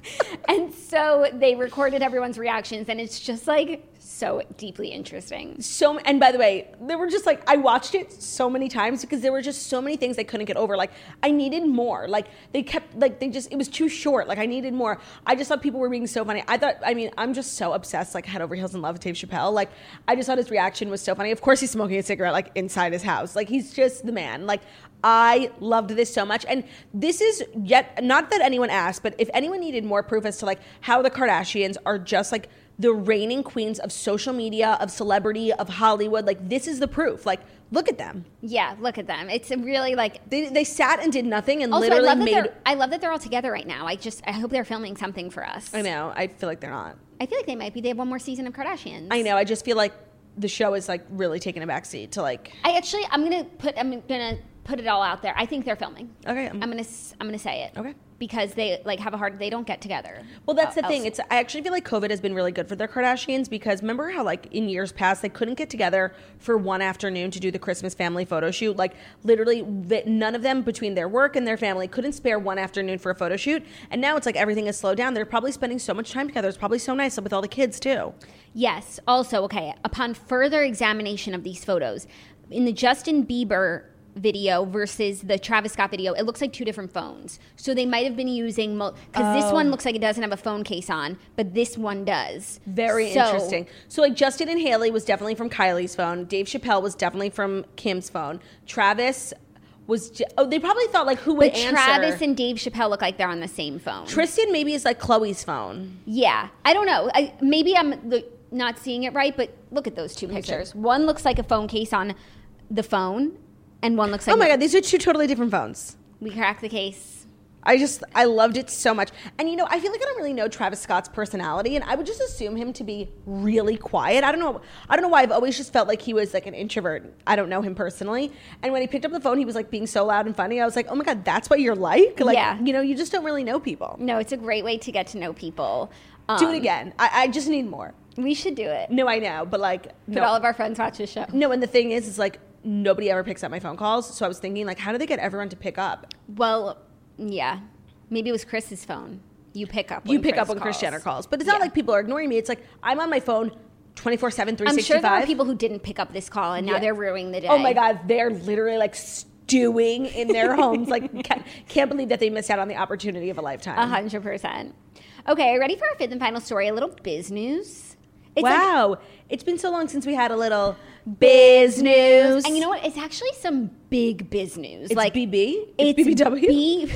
and so they recorded everyone's reactions, and it's just like so deeply interesting. So, and by the way, there were just like, I watched it so many times because there were just so many things they couldn't get over. Like, I needed more. Like, they kept, like, they just, it was too short. Like, I needed more. I just thought people were being so funny. I thought, I mean, I'm just so obsessed, like, head over heels in love with Dave Chappelle. Like, I just thought his reaction was so funny. Of course, he's smoking a cigarette, like, inside his house. Like, he's just the man. Like, I loved this so much. And this is yet, not that anyone asked, but if anyone needed more proof as to, like, how the Kardashians are just, like, the reigning queens of social media, of celebrity, of Hollywood. Like, this is the proof. Like, look at them. Yeah, look at them. It's a really like. They, they sat and did nothing and Also, I literally love that made... they're. I love that they're all together right now. I just. I hope they're filming something for us. I know. I feel like they're not. I feel like they might be. They have one more season of Kardashians. I know. I just feel like the show is, like, really taking a backseat to, like... I actually. I'm gonna put. I'm gonna put it all out there. I think they're filming. Okay. I'm gonna. s- I'm gonna say it. Okay. Because they like have a hard. They don't get together. Well, that's Uh, the thing. else- It's I actually feel like COVID has been really good for the Kardashians because remember how like in years past they couldn't get together for one afternoon to do the Christmas family photo shoot. Like literally, the, none of them between their work and their family couldn't spare one afternoon for a photo shoot. And now it's like everything is slowed down. They're probably spending so much time together. It's probably so nice with all the kids too. Yes. Also, okay. Upon further examination of these photos, in the Justin Bieber video versus the Travis Scott video, it looks like two different phones. So they might have been using because this one looks like it doesn't have a phone case on, but this one does. Very So- interesting. So like Justin and Haley was definitely from Kylie's phone. Dave Chappelle was definitely from Kim's phone. Travis was j- oh they probably thought like who would But answer. Travis and Dave Chappelle look like they're on the same phone. Tristan maybe is like Chloe's phone. Yeah, I don't know. I, maybe I'm the, not seeing it right, but look at those two pictures. One looks like a phone case on the phone, and one looks like. Oh my god, these are two totally different phones. We cracked the case. I just, I loved it so much. And you know, I feel like I don't really know Travis Scott's personality, and I would just assume him to be really quiet. I don't know, I don't know why I've always just felt like he was like an introvert. I don't know him personally. And when he picked up the phone, he was like being so loud and funny. I was like, oh my God, that's what you're like? Like, Yeah. you know, you just don't really know people. No, it's a great way to get to know people. Um, Do it again. I, I just need more. We should do it. No, I know, but like, But no. all of our friends watch the show. no, and the thing is, is like, nobody ever picks up my phone calls. So I was thinking, like, how do they get everyone to pick up? Well, yeah. Maybe it was Chris's phone. You pick up. You when pick Chris up when Kris calls. Jenner calls. But it's not Yeah. like people are ignoring me. It's like, I'm on my phone twenty-four seven, three I'm sixty-five. sure there are people who didn't pick up this call, and now Yeah. they're ruining the day. Oh my God, they're literally like stewing in their homes. Like, can't, can't believe that they missed out on the opportunity of a lifetime. A hundred percent. Okay, are you ready for our fifth and final story? A little biz news. It's like- wow, it's been so long since we had a little biz news. and you know what? It's actually some big biz news. It's like B B? It's B B W? B-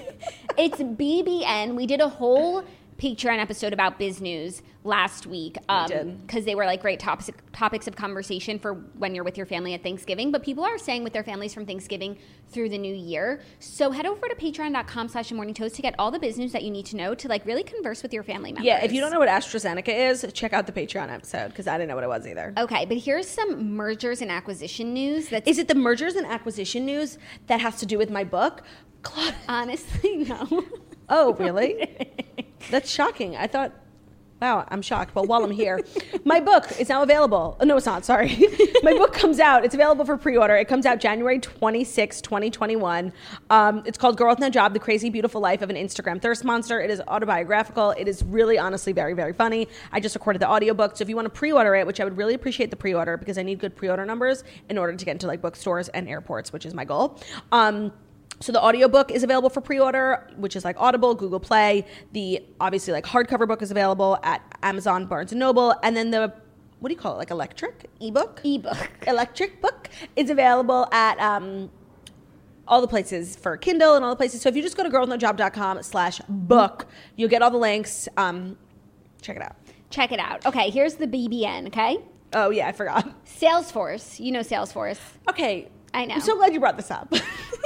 it's B B N. We did a whole Patreon episode about biz news last week did. because they were like great topics topics of conversation for when you're with your family at Thanksgiving. But people are staying with their families from Thanksgiving through the new year. So head over to patreon.com slash morning toast to get all the biz news that you need to know to like really converse with your family members. Yeah, if you don't know what AstraZeneca is, check out the Patreon episode because I didn't know what it was either. Okay, but here's some mergers and acquisition news that's Is it the mergers and acquisition news that has to do with my book? Claude- honestly no. Oh, really? That's shocking. I thought, wow, I'm shocked. Well, while I'm here, my book is now available. Oh, no, it's not. Sorry. My book comes out. It's available for pre-order. It comes out January twenty-sixth, twenty twenty-one. Um, it's called Girl with No Job, The Crazy Beautiful Life of an Instagram Thirst Monster. It is autobiographical. It is really, honestly, very, very funny. I just recorded the audiobook. So if you want to pre-order it, which I would really appreciate the pre-order because I need good pre-order numbers in order to get into like bookstores and airports, which is my goal. Um, So the audiobook is available for pre-order, which is like Audible, Google Play. The obviously like hardcover book is available at Amazon, Barnes and Noble. And then the, what do you call it? Like electric ebook? Ebook. Electric book is available at um, all the places for Kindle and all the places. So if you just go to girlwithnojob.com slash book, you'll get all the links. Um, check it out. Check it out. Okay, here's the B B N, okay? Oh, yeah, I forgot. Salesforce. You know Salesforce. Okay. I know. I'm so glad you brought this up.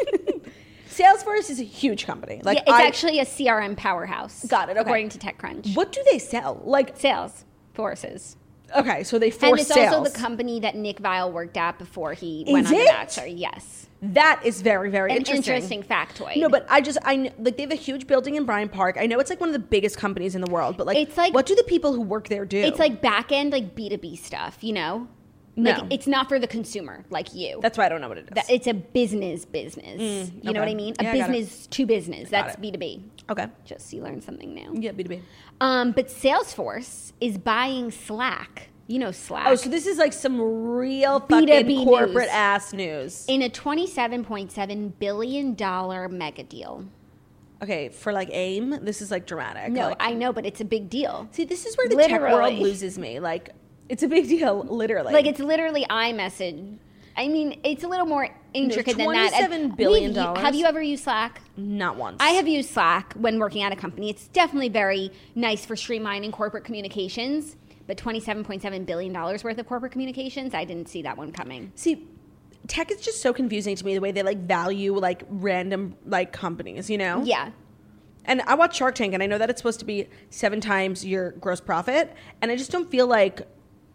Salesforce is a huge company. Like, yeah, it's I, actually a C R M powerhouse. Got it, okay. According to TechCrunch. What do they sell? Like, Sales forces. Okay, so they force And it's sales. also the company that Nick Viall worked at before he Is went on it? The Bachelor. Yes. That is very, very An interesting. interesting factoid. No, but I just, I kn- like, they have a huge building in Bryant Park. I know it's like one of the biggest companies in the world, but like, It's like- what do the people who work there do? It's like back end, like B two B stuff, you know? No. Like, it's not for the consumer, like you. That's why I don't know what it is. That, it's a business business. you know okay. what I mean? A Yeah, I got it. business to business. That's it. B two B. okay. Just so you learn something new. Yeah, B two B. Um, but Salesforce is buying Slack. You know Slack. Oh, so this is like some real B two fucking B corporate news. ass news. in a twenty-seven point seven billion dollars mega deal. Okay, for like AIM, this is like dramatic. No, Like, I know, but it's a big deal. see, this is where the tech Literally. world loses me. Like, it's a big deal, literally. Like, it's literally iMessage. I mean, it's a little more intricate than that. twenty-seven billion We've u- dollars. Have you ever used Slack? not once. I have used Slack when working at a company. It's definitely very nice for streamlining corporate communications. But twenty-seven point seven billion dollars worth of corporate communications, I didn't see that one coming. See, tech is just so confusing to me the way they like value like random like companies, you know? Yeah. And I watch Shark Tank, and I know that it's supposed to be seven times your gross profit, and I just don't feel like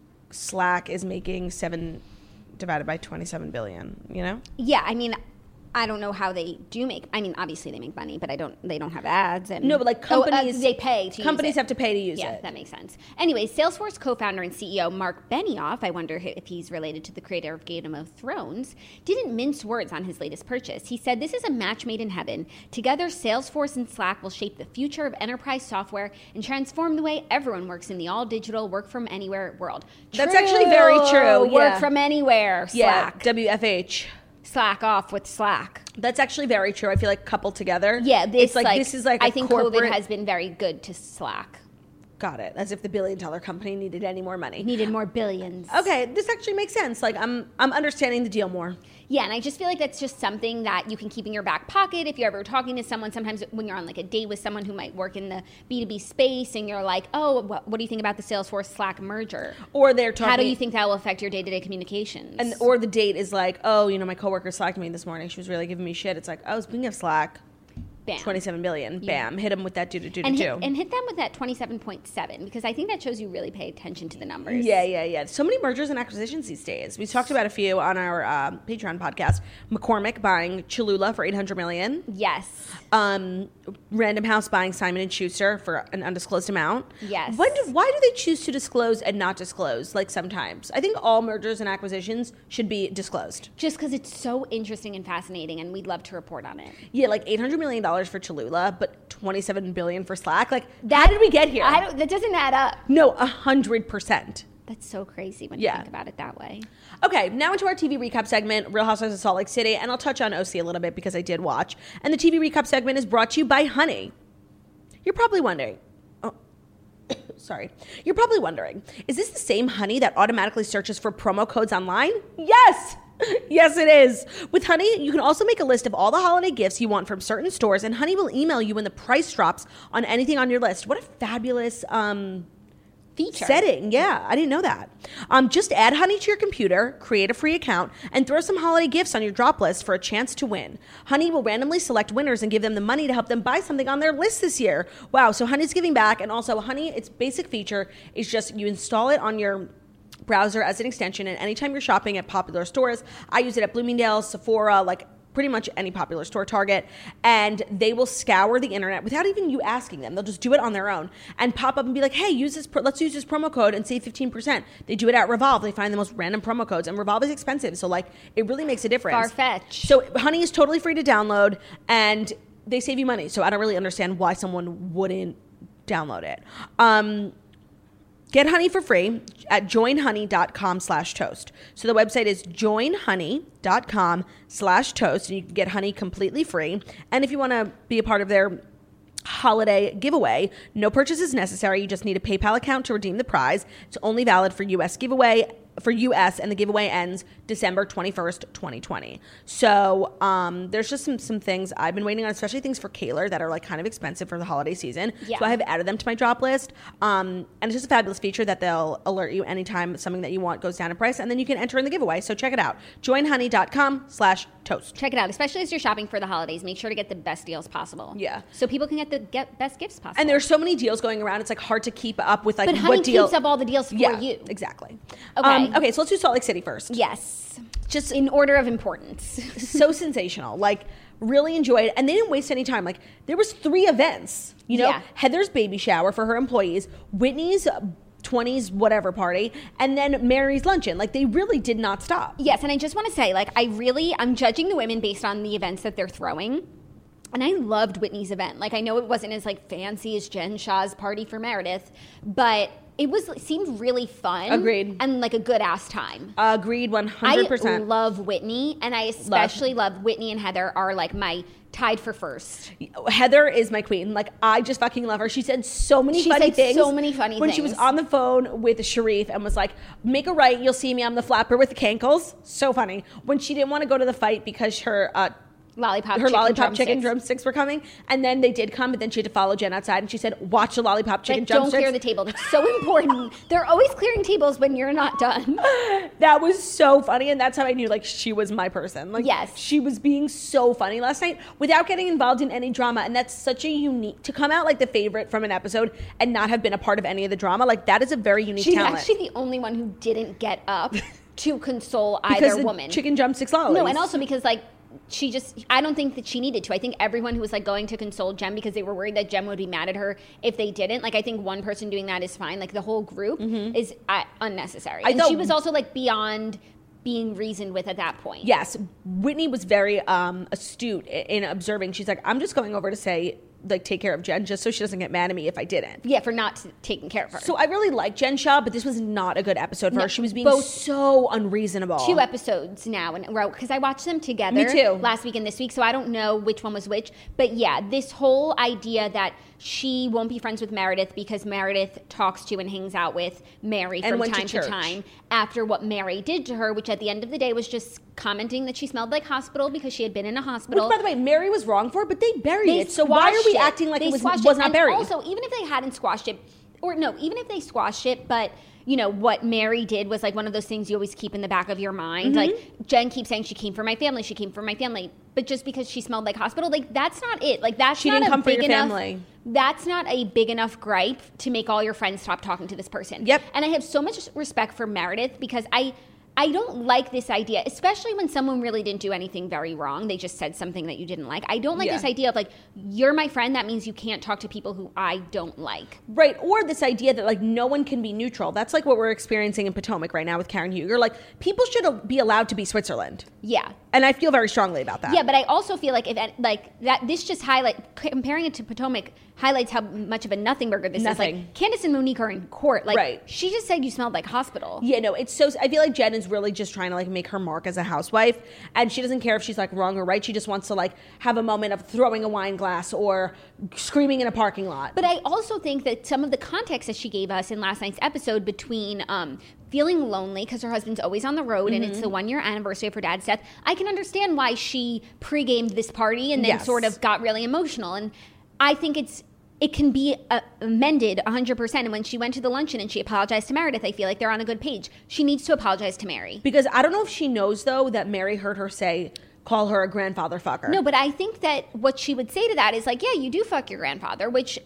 Slack is making seven divided by twenty-seven billion. You know? Yeah, I mean, I don't know how they do make. I mean, obviously they make money, but I don't. They don't have ads and No, but like Oh, uh, companies, they pay. To companies use it. have to pay to use Yeah, it. that makes sense. Anyway, Salesforce co-founder and C E O Mark Benioff, I wonder if he's related to the creator of Game of Thrones, didn't mince words on his latest purchase. He said, "This is a match made in heaven. Together, Salesforce and Slack will shape the future of enterprise software and transform the way everyone works in the all-digital work-from-anywhere world." That's actually very true, Work yeah. from anywhere. Yeah, Slack. W F H. Slack off with Slack. That's actually very true. I feel like coupled together. Yeah, this, it's like, like this is like I a think corporate. COVID has been very good to Slack. Got it. As if the billion dollar company needed any more money. Needed more billions. Okay, this actually makes sense. Like I'm, I'm understanding the deal more. Yeah, and I just feel like that's just something that you can keep in your back pocket if you're ever talking to someone. Sometimes when you're on like a date with someone who might work in the B two B space and you're like, oh, what, what do you think about the Salesforce Slack merger? Or they're talking. How do you think that will affect your day-to-day communications? And or the date is like, oh, you know, my coworker slacked me this morning. She was really giving me shit. It's like, oh, speaking of Slack, Bam. twenty-seven billion. Bam, hit him with that do do do and do. hit, and hit them with that twenty-seven point seven because I think that shows you really pay attention to the numbers. Yeah, yeah, yeah. So many mergers and acquisitions these days. We talked about a few on our um, Patreon podcast. McCormick buying Cholula for eight hundred million. Yes. Um, Random House buying Simon and Schuster for an undisclosed amount. Yes. When do, why do they choose to disclose and not disclose? Like sometimes, I think all mergers and acquisitions should be disclosed. Just because it's so interesting and fascinating, and we'd love to report on it. Yeah, like eight hundred million dollars for Cholula, but twenty-seven billion dollars for Slack. Like, how did we get here? I don't, that doesn't add up. No, a hundred percent. That's so crazy when Yeah. you think about it that way. Okay, now into our T V recap segment, Real Housewives of Salt Lake City, and I'll touch on O C a little bit because I did watch. And the T V recap segment is brought to you by Honey. You're probably wondering, oh, sorry. You're probably wondering, is this the same Honey that automatically searches for promo codes online? Yes! Yes, it is. With Honey, you can also make a list of all the holiday gifts you want from certain stores, and Honey will email you when the price drops on anything on your list. What a fabulous um, Feature. setting. Yeah, I didn't know that. Um, just add Honey to your computer, create a free account, and throw some holiday gifts on your drop list for a chance to win. Honey will randomly select winners and give them the money to help them buy something on their list this year. Wow, so Honey's giving back, and also Honey, its basic feature is just you install it on your browser as an extension, and anytime you're shopping at popular stores, I use it at Bloomingdale's, Sephora, like pretty much any popular store, Target, and they will scour the internet without even you asking them. They'll just do it on their own and pop up and be like, hey, use this, pro- let's use this promo code and save fifteen percent. They do it at Revolve. They find the most random promo codes, and Revolve is expensive, so like it really makes a difference. Farfetch. So Honey is totally free to download, and they save you money, so I don't really understand why someone wouldn't download it. Um, Get Honey for free at joinhoney.com slash toast. So the website is joinhoney.com slash toast, and you can get Honey completely free. And if you want to be a part of their holiday giveaway, no purchase is necessary. You just need a PayPal account to redeem the prize. It's only valid for U S giveaway for U S and the giveaway ends December twenty-first, twenty twenty. So um, there's just some some things I've been waiting on, especially things for Kaylor that are like kind of expensive for the holiday season. Yeah. So I have added them to my drop list. Um, and it's just a fabulous feature that they'll alert you anytime something that you want goes down in price, and then you can enter in the giveaway. So check it out. joinhoney.com slash toast. Check it out, especially as you're shopping for the holidays. Make sure to get the best deals possible. Yeah. So people can get the get best gifts possible. And there's so many deals going around. It's like hard to keep up with like but Honey what deal. keeps up all the deals for yeah, you. Exactly. Okay. Um, okay. So let's do Salt Lake City first. Yes. Just In order of importance. so sensational. Like really enjoyed, and they didn't waste any time. Like there was three events. You know, Yeah. Heather's baby shower for her employees, Whitney's twenties whatever party, and then Mary's luncheon. Like they really did not stop. Yes, and I just want to say, like, I really, I'm judging the women based on the events that they're throwing. And I loved Whitney's event. Like, I know it wasn't as, like, fancy as Jen Shah's party for Meredith, but it was seemed really fun. Agreed. And, like, a good-ass time. Agreed, one hundred percent. I love Whitney, and I especially love. love Whitney and Heather are, like, my tied for first. Heather is my queen. Like, I just fucking love her. She said so many She funny said things. so many funny when she was things. on the phone with Sharif and was like, make a right, you'll see me. I'm the flapper with the cankles. So funny. When she didn't want to go to the fight because her... Uh, Lollipop her chicken lollipop drumsticks. chicken drumsticks were coming, and then they did come, but then she had to follow Jen outside, and she said, watch the lollipop chicken Like, don't drumsticks. clear the table. That's so important. They're always clearing tables when you're not done. That was so funny, and that's how I knew, like, she was my person. Like, Yes. she was being so funny last night without getting involved in any drama, and that's such a unique, to come out like the favorite from an episode and not have been a part of any of the drama, like, that is a very unique She's talent. actually the only one who didn't get up to console because either the woman. chicken drumsticks lollies. No, and also because, like, she just, I don't think that she needed to. I think everyone who was, like, going to console Jem because they were worried that Jem would be mad at her if they didn't. Like, I think one person doing that is fine. Like, the whole group is uh, unnecessary. I and thought- she was also, like, beyond being reasoned with at that point. Yes, Whitney was very um, astute i- in observing. She's like, I'm just going over to say, like, take care of Jen just so she doesn't get mad at me if I didn't. Yeah, for not taking care of her. So I really like Jen Shah, but this was not a good episode for No, her. She was being both- so unreasonable. Two episodes now in a row because I watched them together Me too. last week and this week, so I don't know which one was which. But yeah, this whole idea that she won't be friends with Meredith because Meredith talks to and hangs out with Mary And from went to time to, church. time after what Mary did to her, which at the end of the day was just commenting that she smelled like hospital because she had been in a Which, hospital. by the way, Mary was wrong for, but they buried They it. So why are we squashed it. acting like They it was, squashed was it. not And buried? Also, even if they hadn't squashed it, or no, even if they squashed it, but you know what Mary did was like one of those things you always keep in the back of your mind. Mm-hmm. Like Jen keeps saying she came for my family, she came for my family, but just because she smelled like hospital, like that's not it. Like that's She not didn't a come for big your enough. family. That's not a big enough gripe to make all your friends stop talking to this person. Yep. And I have so much respect for Meredith because I. I don't like this idea, especially when someone really didn't do anything very wrong. They just said something that you didn't like. I don't like Yeah. this idea of like, you're my friend. That means you can't talk to people who I don't like. Right, or this idea that like no one can be neutral. That's like what we're experiencing in Potomac right now with Karen Huger. Like people should be allowed to be Switzerland, Yeah. and I feel very strongly about that. Yeah, but I also feel like if like that, this just highlight comparing it to Potomac highlights how much of a nothing burger this Nothing. is. Like Candace and Monique are in court. Like Right. she just said you smelled like hospital. Yeah, no, it's so. I feel like Jen is really just trying to like make her mark as a housewife, and she doesn't care if she's like wrong or right. She just wants to like have a moment of throwing a wine glass or screaming in a parking lot. But I also think that some of the context that she gave us in last night's episode between um, feeling lonely because her husband's always on the road and Mm-hmm. it's the one year anniversary of her dad's death, I can understand why she pre-gamed this party and then Yes. sort of got really emotional. And I think it's it can be uh, amended one hundred percent. And when she went to the luncheon and she apologized to Meredith, I feel like they're on a good page. She needs to apologize to Mary. Because I don't know if she knows though that Mary heard her say, call her a grandfather fucker. No, but I think that what she would say to that is like, yeah, you do fuck your grandfather, which,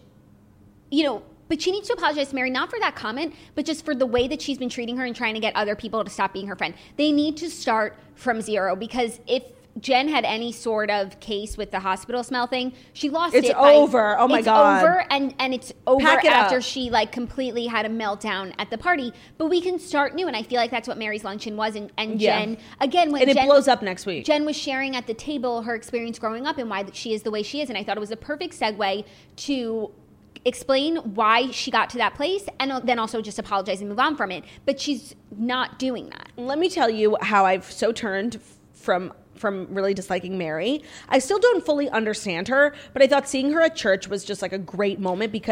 you know, but she needs to apologize to Mary, not for that comment, but just for the way that she's been treating her and trying to get other people to stop being her friend. They need to start from zero because if Jen had any sort of case with the hospital smell thing, she lost It's it. by- over. Oh my it's God. over, and, and it's over Pack it after up. she like completely had a meltdown at the party. But we can start new, and I feel like that's what Mary's luncheon was. And, and Yeah. Jen, again, when and it Jen, blows up next week. Jen was sharing at the table her experience growing up and why she is the way she is. And I thought it was a perfect segue to explain why she got to that place and then also just apologize and move on from it. But she's not doing that. Let me tell you how I've so turned from from really disliking Mary. I still don't fully understand her, but I thought seeing her at church was just like a great moment because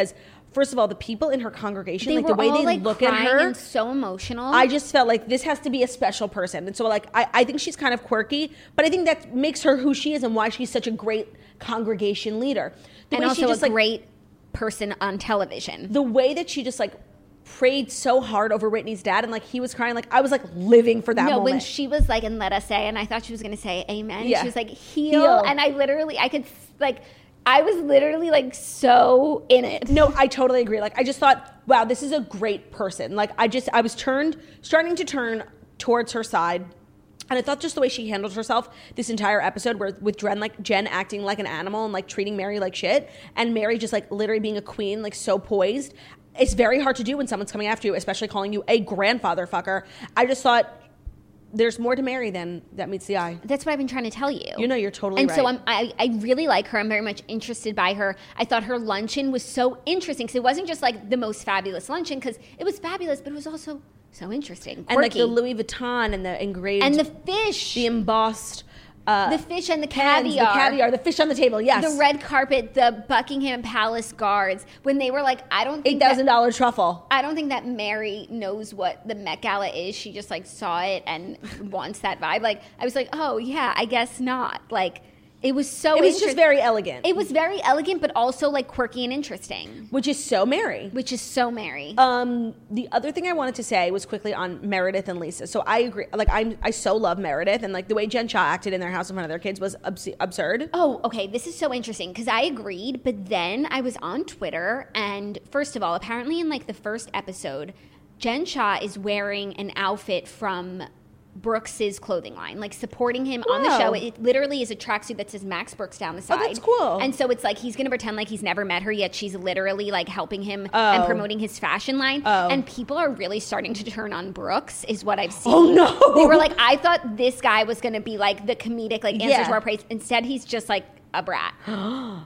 first of all, the people in her congregation, They like were the way all, they like, look at crying her, and so emotional. I just felt like this has to be a special person. And so like, I, I think she's kind of quirky, but I think that makes her who she is and why she's such a great congregation leader. The and way also she just, a like, great person on television. the way that she just like prayed so hard over Whitney's dad and like he was crying, like I was like living for that no, moment. when she was like, and let us say, and I thought she was going to say amen. Yeah. She was like, heal. Heal. And I literally, I could like, I was literally like so in it. No, I totally agree. Like I just thought, wow, this is a great person. Like I just, I was turned, starting to turn towards her side. And I thought just the way she handled herself this entire episode, where with Jen, like Jen acting like an animal and like treating Mary like shit, and Mary just like literally being a queen, like so poised. It's very hard to do when someone's coming after you, especially calling you a grandfather fucker. I just thought there's more to Mary than that meets the eye. That's what I've been trying to tell you. You know, you're totally and right. so I'm, I, I really like her. I'm very much interested by her. I thought her luncheon was so interesting because it wasn't just like the most fabulous luncheon, because it was fabulous, but it was also so interesting, and like quirky. the Louis Vuitton and the engraved and the fish, the embossed uh, the fish and the pans, caviar, the caviar, the fish on the table. Yes, the red carpet, the Buckingham Palace guards when they were like, I don't think eight thousand that, dollar truffle. I don't think that Mary knows what the Met Gala is. She just like saw it and wants that vibe. Like I was like, oh yeah, I guess not. Like it was so. It was just interest- very elegant. It was very elegant, but also like quirky and interesting, which is so Mary. which is so Mary. Um, the other thing I wanted to say was quickly on Meredith and Lisa. So I agree. Like I'm, I so love Meredith, and like the way Jen Shaw acted in their house in front of their kids was abs- absurd. Oh, okay. This is so interesting because I agreed, but then I was on Twitter, and first of all, apparently in like the first episode, Jen Shaw is wearing an outfit from Brooks's clothing line, like supporting him on the Wow. show. It literally is a tracksuit that says Max Brooks down the side. Oh, that's cool. And so it's like he's going to pretend like he's never met her, yet she's literally like helping him Oh. and promoting his fashion line. Oh. And people are really starting to turn on Brooks, is what I've seen. Oh, no. They were like, I thought this guy was going to be like the comedic, like answer Yeah. to our praise. Instead, he's just like a brat. Oh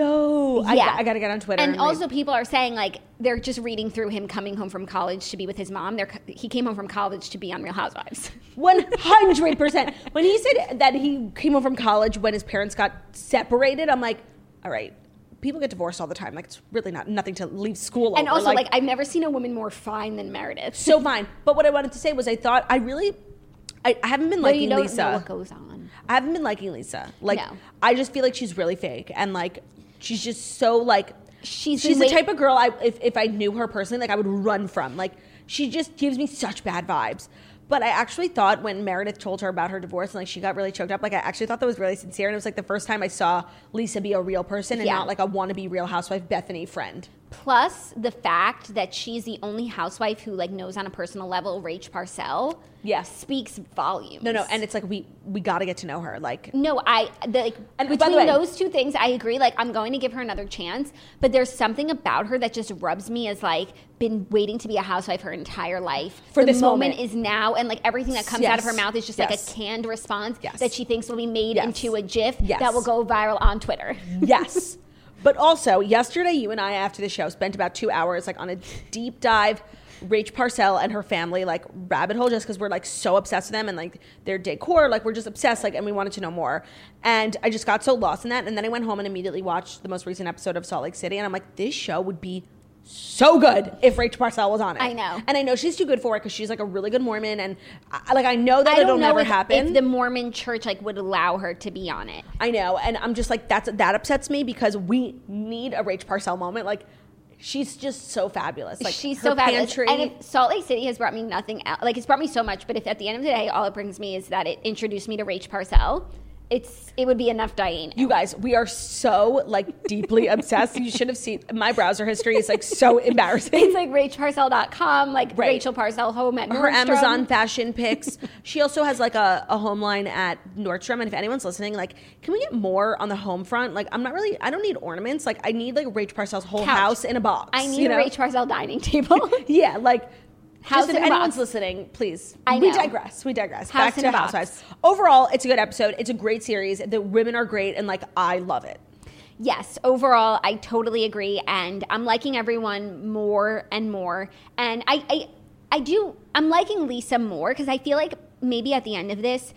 no! I, Yeah. I gotta get on Twitter. And read. also, people are saying like they're just reading through him coming home from college to be with his mom. They're, he came home from college to be on Real Housewives. One hundred percent. When he said that he came home from college when his parents got separated, I'm like, all right. People get divorced all the time. Like it's really not nothing to leave school And over. also, like, I've never seen a woman more fine than Meredith. so fine. But what I wanted to say was, I thought I really, I, I haven't been But liking you don't Lisa. know what goes on. I haven't been liking Lisa. Like No. I just feel like she's really fake, and like she's just so like She's she's been the wait- type of girl I if if I knew her personally, like I would run from. Like she just gives me such bad vibes. But I actually thought when Meredith told her about her divorce and like she got really choked up, like I actually thought that was really sincere, and it was like the first time I saw Lisa be a real person and Yeah. not like a wannabe Real Housewife Bethany friend. Plus, the fact that she's the only housewife who like knows on a personal level Rach Parcell, Yes. speaks volumes. No, no, and it's like we we got to get to know her. Like No, I the, like And by the between way- those two things, I agree. Like, I'm going to give her another chance, but there's something about her that just rubs me as like been waiting to be a housewife her entire life. For the this moment, moment. is now, and like everything that comes out of her Yes. mouth is just Yes. like a canned response Yes. that she thinks will be made Yes. into a GIF Yes. that will go viral on Twitter. Yes. But also, yesterday, you and I, after the show, spent about two hours like on a deep dive Rach Parcell and her family like rabbit hole, just because we're like so obsessed with them and like their decor, like we're just obsessed, like, and we wanted to know more. And I just got so lost in that. And then I went home and immediately watched the most recent episode of Salt Lake City, and I'm like, this show would be so good if Rach Parcell was on it. I know. And I know she's too good for it because she's like a really good Mormon, and I, like I know that I it'll don't know never if, happen. if the Mormon church like would allow her to be on it. I know, and I'm just like, that's that upsets me because we need a Rach Parcell moment. Like, she's just so fabulous. Like, She's her so fabulous. pantry- And if Salt Lake City has brought me nothing else. Like, it's brought me so much, but if at the end of the day, all it brings me is that it introduced me to Rach Parcell, it's it would be enough Diane. you guys, we are so like deeply obsessed. You should have seen my browser history is like so embarrassing. It's like Rach Parcell dot com, like Right. Rachel Parcell home at Her Nordstrom. Amazon fashion picks. She also has like a, a home line at Nordstrom. And if anyone's listening, like, can we get more on the home front? Like, I'm not really, I don't need ornaments. Like, I need like Rach Parcell's whole Couch. house in a box. I need you a know? Rach Parcell dining table. Yeah, like, House just if in a anyone's box. listening, please. I We know. digress. We digress. House Back in to a box. Housewives. Overall, it's a good episode. It's a great series. The women are great, and like I love it. Yes, overall, I totally agree, and I'm liking everyone more and more. And I, I, I do. I'm liking Lisa more because I feel like maybe at the end of this,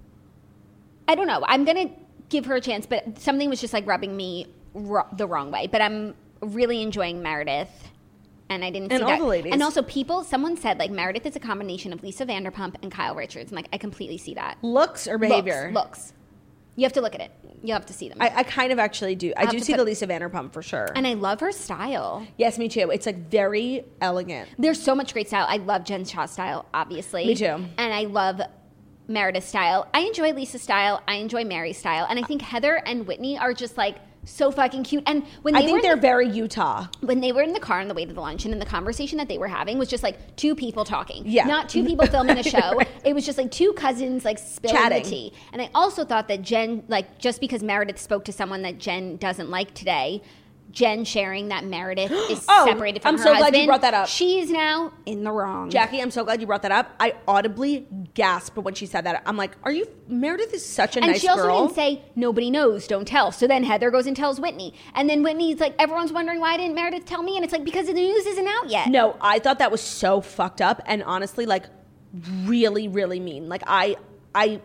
I don't know. I'm gonna give her a chance, but something was just like rubbing me ro- the wrong way. But I'm really enjoying Meredith. And I didn't and see all that. the ladies. And also people, someone said like Meredith is a combination of Lisa Vanderpump and Kyle Richards. I'm like, I completely see that. Looks or behavior? Looks. looks. You have to look at it. You have to see them. I, I kind of actually do. I I'll do have to see put- the Lisa Vanderpump for sure. And I love her style. Yes, me too. It's like very elegant. There's so much great style. I love Jen Shah's style, obviously. Me too. And I love Meredith's style. I enjoy Lisa's style. I enjoy Mary's style. And I think Heather and Whitney are just like so fucking cute. And when they I think were they're the, very Utah. when they were in the car on the way to the luncheon, and the conversation that they were having was just like two people talking. Yeah. Not two people filming a show. Right. It was just like two cousins like spilling Chatting. the tea. And I also thought that Jen, like just because Meredith spoke to someone that Jen doesn't like today, Jen sharing that Meredith is Oh, separated from I'm her so glad husband. you brought that up. She is now in the wrong. Jackie, I'm so glad you brought that up. I audibly gasped when she said that. I'm like, are you, Meredith is such a And nice she also girl. didn't say, nobody knows, don't tell. So then Heather goes and tells Whitney. And then Whitney's like, everyone's wondering why didn't Meredith tell me? And it's like, because the news isn't out yet. No, I thought that was so fucked up and honestly, like, really, really mean. Like, I, I,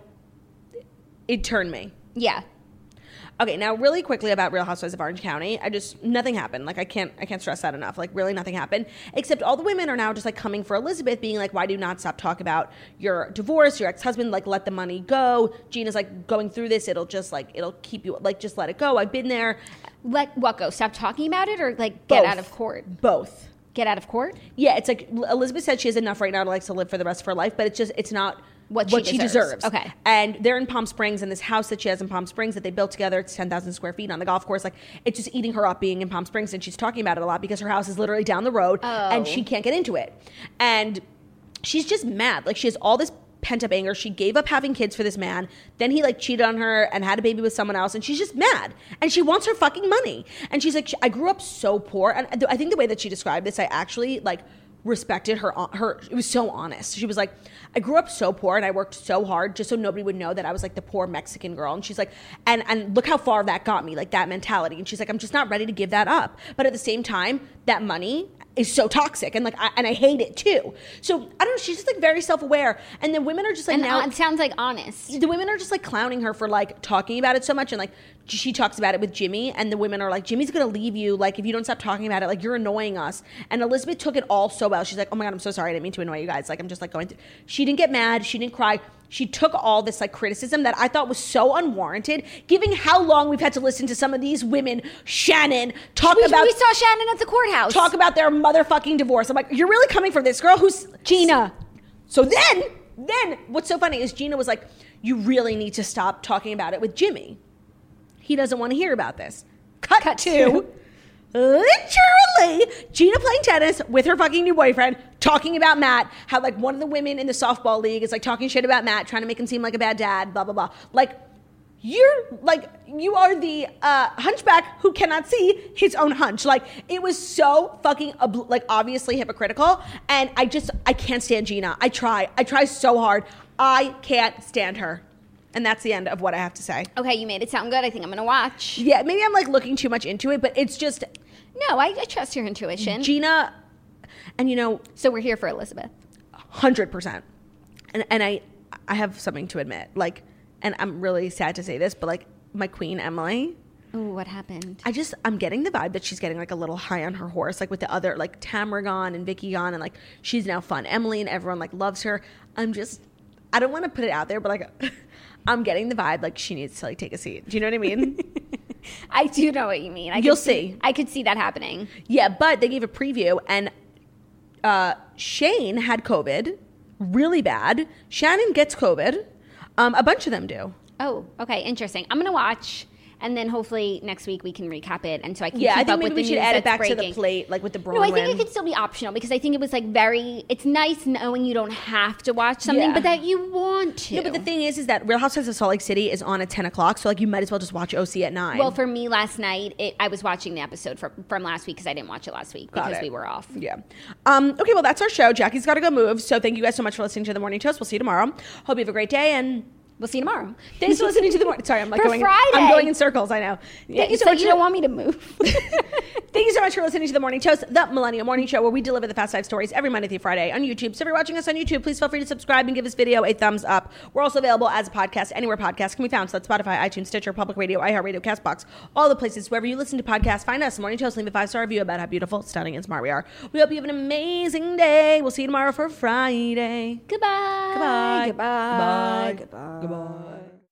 it turned me. Yeah. Okay, now really quickly about Real Housewives of Orange County. I just, nothing happened. Like, I can't, I can't stress that enough. Like, really nothing happened. Except all the women are now just, like, coming for Elizabeth, being like, why do you not stop talking about your divorce, your ex-husband? Like, let the money go. Gina's, like, going through this. It'll just, like, it'll keep you, like, just let it go. I've been there. Let what go? Stop talking about it or like get Both. out of court? Both. Get out of court? Yeah, it's like Elizabeth said she has enough right now to like to live for the rest of her life, but it's just it's not What what, she she, deserves. deserves. Okay. And they're in Palm Springs, and this house that she has in Palm Springs that they built together, it's ten thousand square feet on the golf course. Like, it's just eating her up being in Palm Springs, and she's talking about it a lot because her house is literally down the road, Oh. and she can't get into it. And she's just mad. Like, she has all this pent up anger. She gave up having kids for this man. Then he like cheated on her and had a baby with someone else, and she's just mad. And she wants her fucking money. And she's like, I grew up so poor. And th- I think the way that she described this, I actually like respected her. Her it was so honest. She was like, I grew up so poor and I worked so hard just so nobody would know that I was like the poor Mexican girl. And she's like, and and look how far that got me, like that mentality. And she's like, I'm just not ready to give that up. But at the same time, that money is so toxic, and like I, and I hate it too. So I don't know. She's just like very self-aware, and the women are just like And now. uh, it sounds like honest. The women are just like clowning her for like talking about it so much, and like she talks about it with Jimmy, and the women are like, Jimmy's gonna leave you, like if you don't stop talking about it, like you're annoying us. And Elizabeth took it all so well. She's like, oh my god, I'm so sorry, I didn't mean to annoy you guys. Like I'm just like going through. She didn't get mad. She didn't cry. She took all this like criticism that I thought was so unwarranted, given how long we've had to listen to some of these women, Shannon, talk We, about we saw Shannon at the courthouse. talk about their motherfucking divorce. I'm like, you're really coming from this girl who's Gina. So then, then what's so funny is Gina was like, you really need to stop talking about it with Jimmy. He doesn't want to hear about this. Cut, Cut to, literally, Gina playing tennis with her fucking new boyfriend, talking about Matt, how like one of the women in the softball league is like talking shit about Matt, trying to make him seem like a bad dad, blah, blah, blah. Like, you're like, you are the uh, hunchback who cannot see his own hunch. Like, it was so fucking, ob- like, obviously hypocritical. And I just, I can't stand Gina. I try. I try so hard. I can't stand her. And that's the end of what I have to say. Okay, you made it sound good. I think I'm going to watch. Yeah, maybe I'm like looking too much into it, but it's just No, I, I trust your intuition. Gina, and you know, so we're here for Elizabeth. one hundred percent. And and I I have something to admit. Like, and I'm really sad to say this, but like my queen, Emily, Ooh, what happened? I just, I'm getting the vibe that she's getting like a little high on her horse, like with the other, like Tamara gone and Vicky gone, and like she's now fun Emily and everyone like loves her. I'm just, I don't want to put it out there, but like I'm getting the vibe like she needs to like take a seat. Do you know what I mean? I do know what you mean. I You'll could see. see. I could see that happening. Yeah, but they gave a preview, and uh, Shane had COVID really bad. Shannon gets COVID. Um, a bunch of them do. Oh, okay, interesting. I'm gonna watch, and then hopefully next week we can recap it, and so I can Yeah, keep I think up maybe with we the should news add it that's back to the breaking. plate, like with the Bronwyn. No, I think it could still be optional because I think it was like very. It's nice knowing you don't have to watch something, Yeah. but that you want to. No, but the thing is, is that Real Housewives of Salt Lake City is on at ten o'clock, so like you might as well just watch O C at nine. Well, for me last night, it, I was watching the episode from, from last week because I didn't watch it last week Got because it. we were off. Yeah. Um, okay, well, that's our show. Jackie's got to go move. So thank you guys so much for listening to The Morning Toast. We'll see you tomorrow. Hope you have a great day, and We'll see you tomorrow. thanks for listening to The Morning. Sorry, I'm like For going. Friday. I'm going in circles. I know. Thank you so so much. you for- don't want me to move. Thank you so much for listening to The Morning Toast, the Millennial Morning Show, where we deliver the Fast Five stories every Monday through Friday on YouTube. So if you're watching us on YouTube, please feel free to subscribe and give this video a thumbs up. We're also available as a podcast anywhere podcasts can be found. So that's Spotify, iTunes, Stitcher, Public Radio, iHeartRadio, CastBox, all the places wherever you listen to podcasts. Find us, Morning Toast. Leave a five-star review about how beautiful, stunning, and smart we are. We hope you have an amazing day. We'll see you tomorrow for Friday. Goodbye. Goodbye. Goodbye. Goodbye. Goodbye. Goodbye.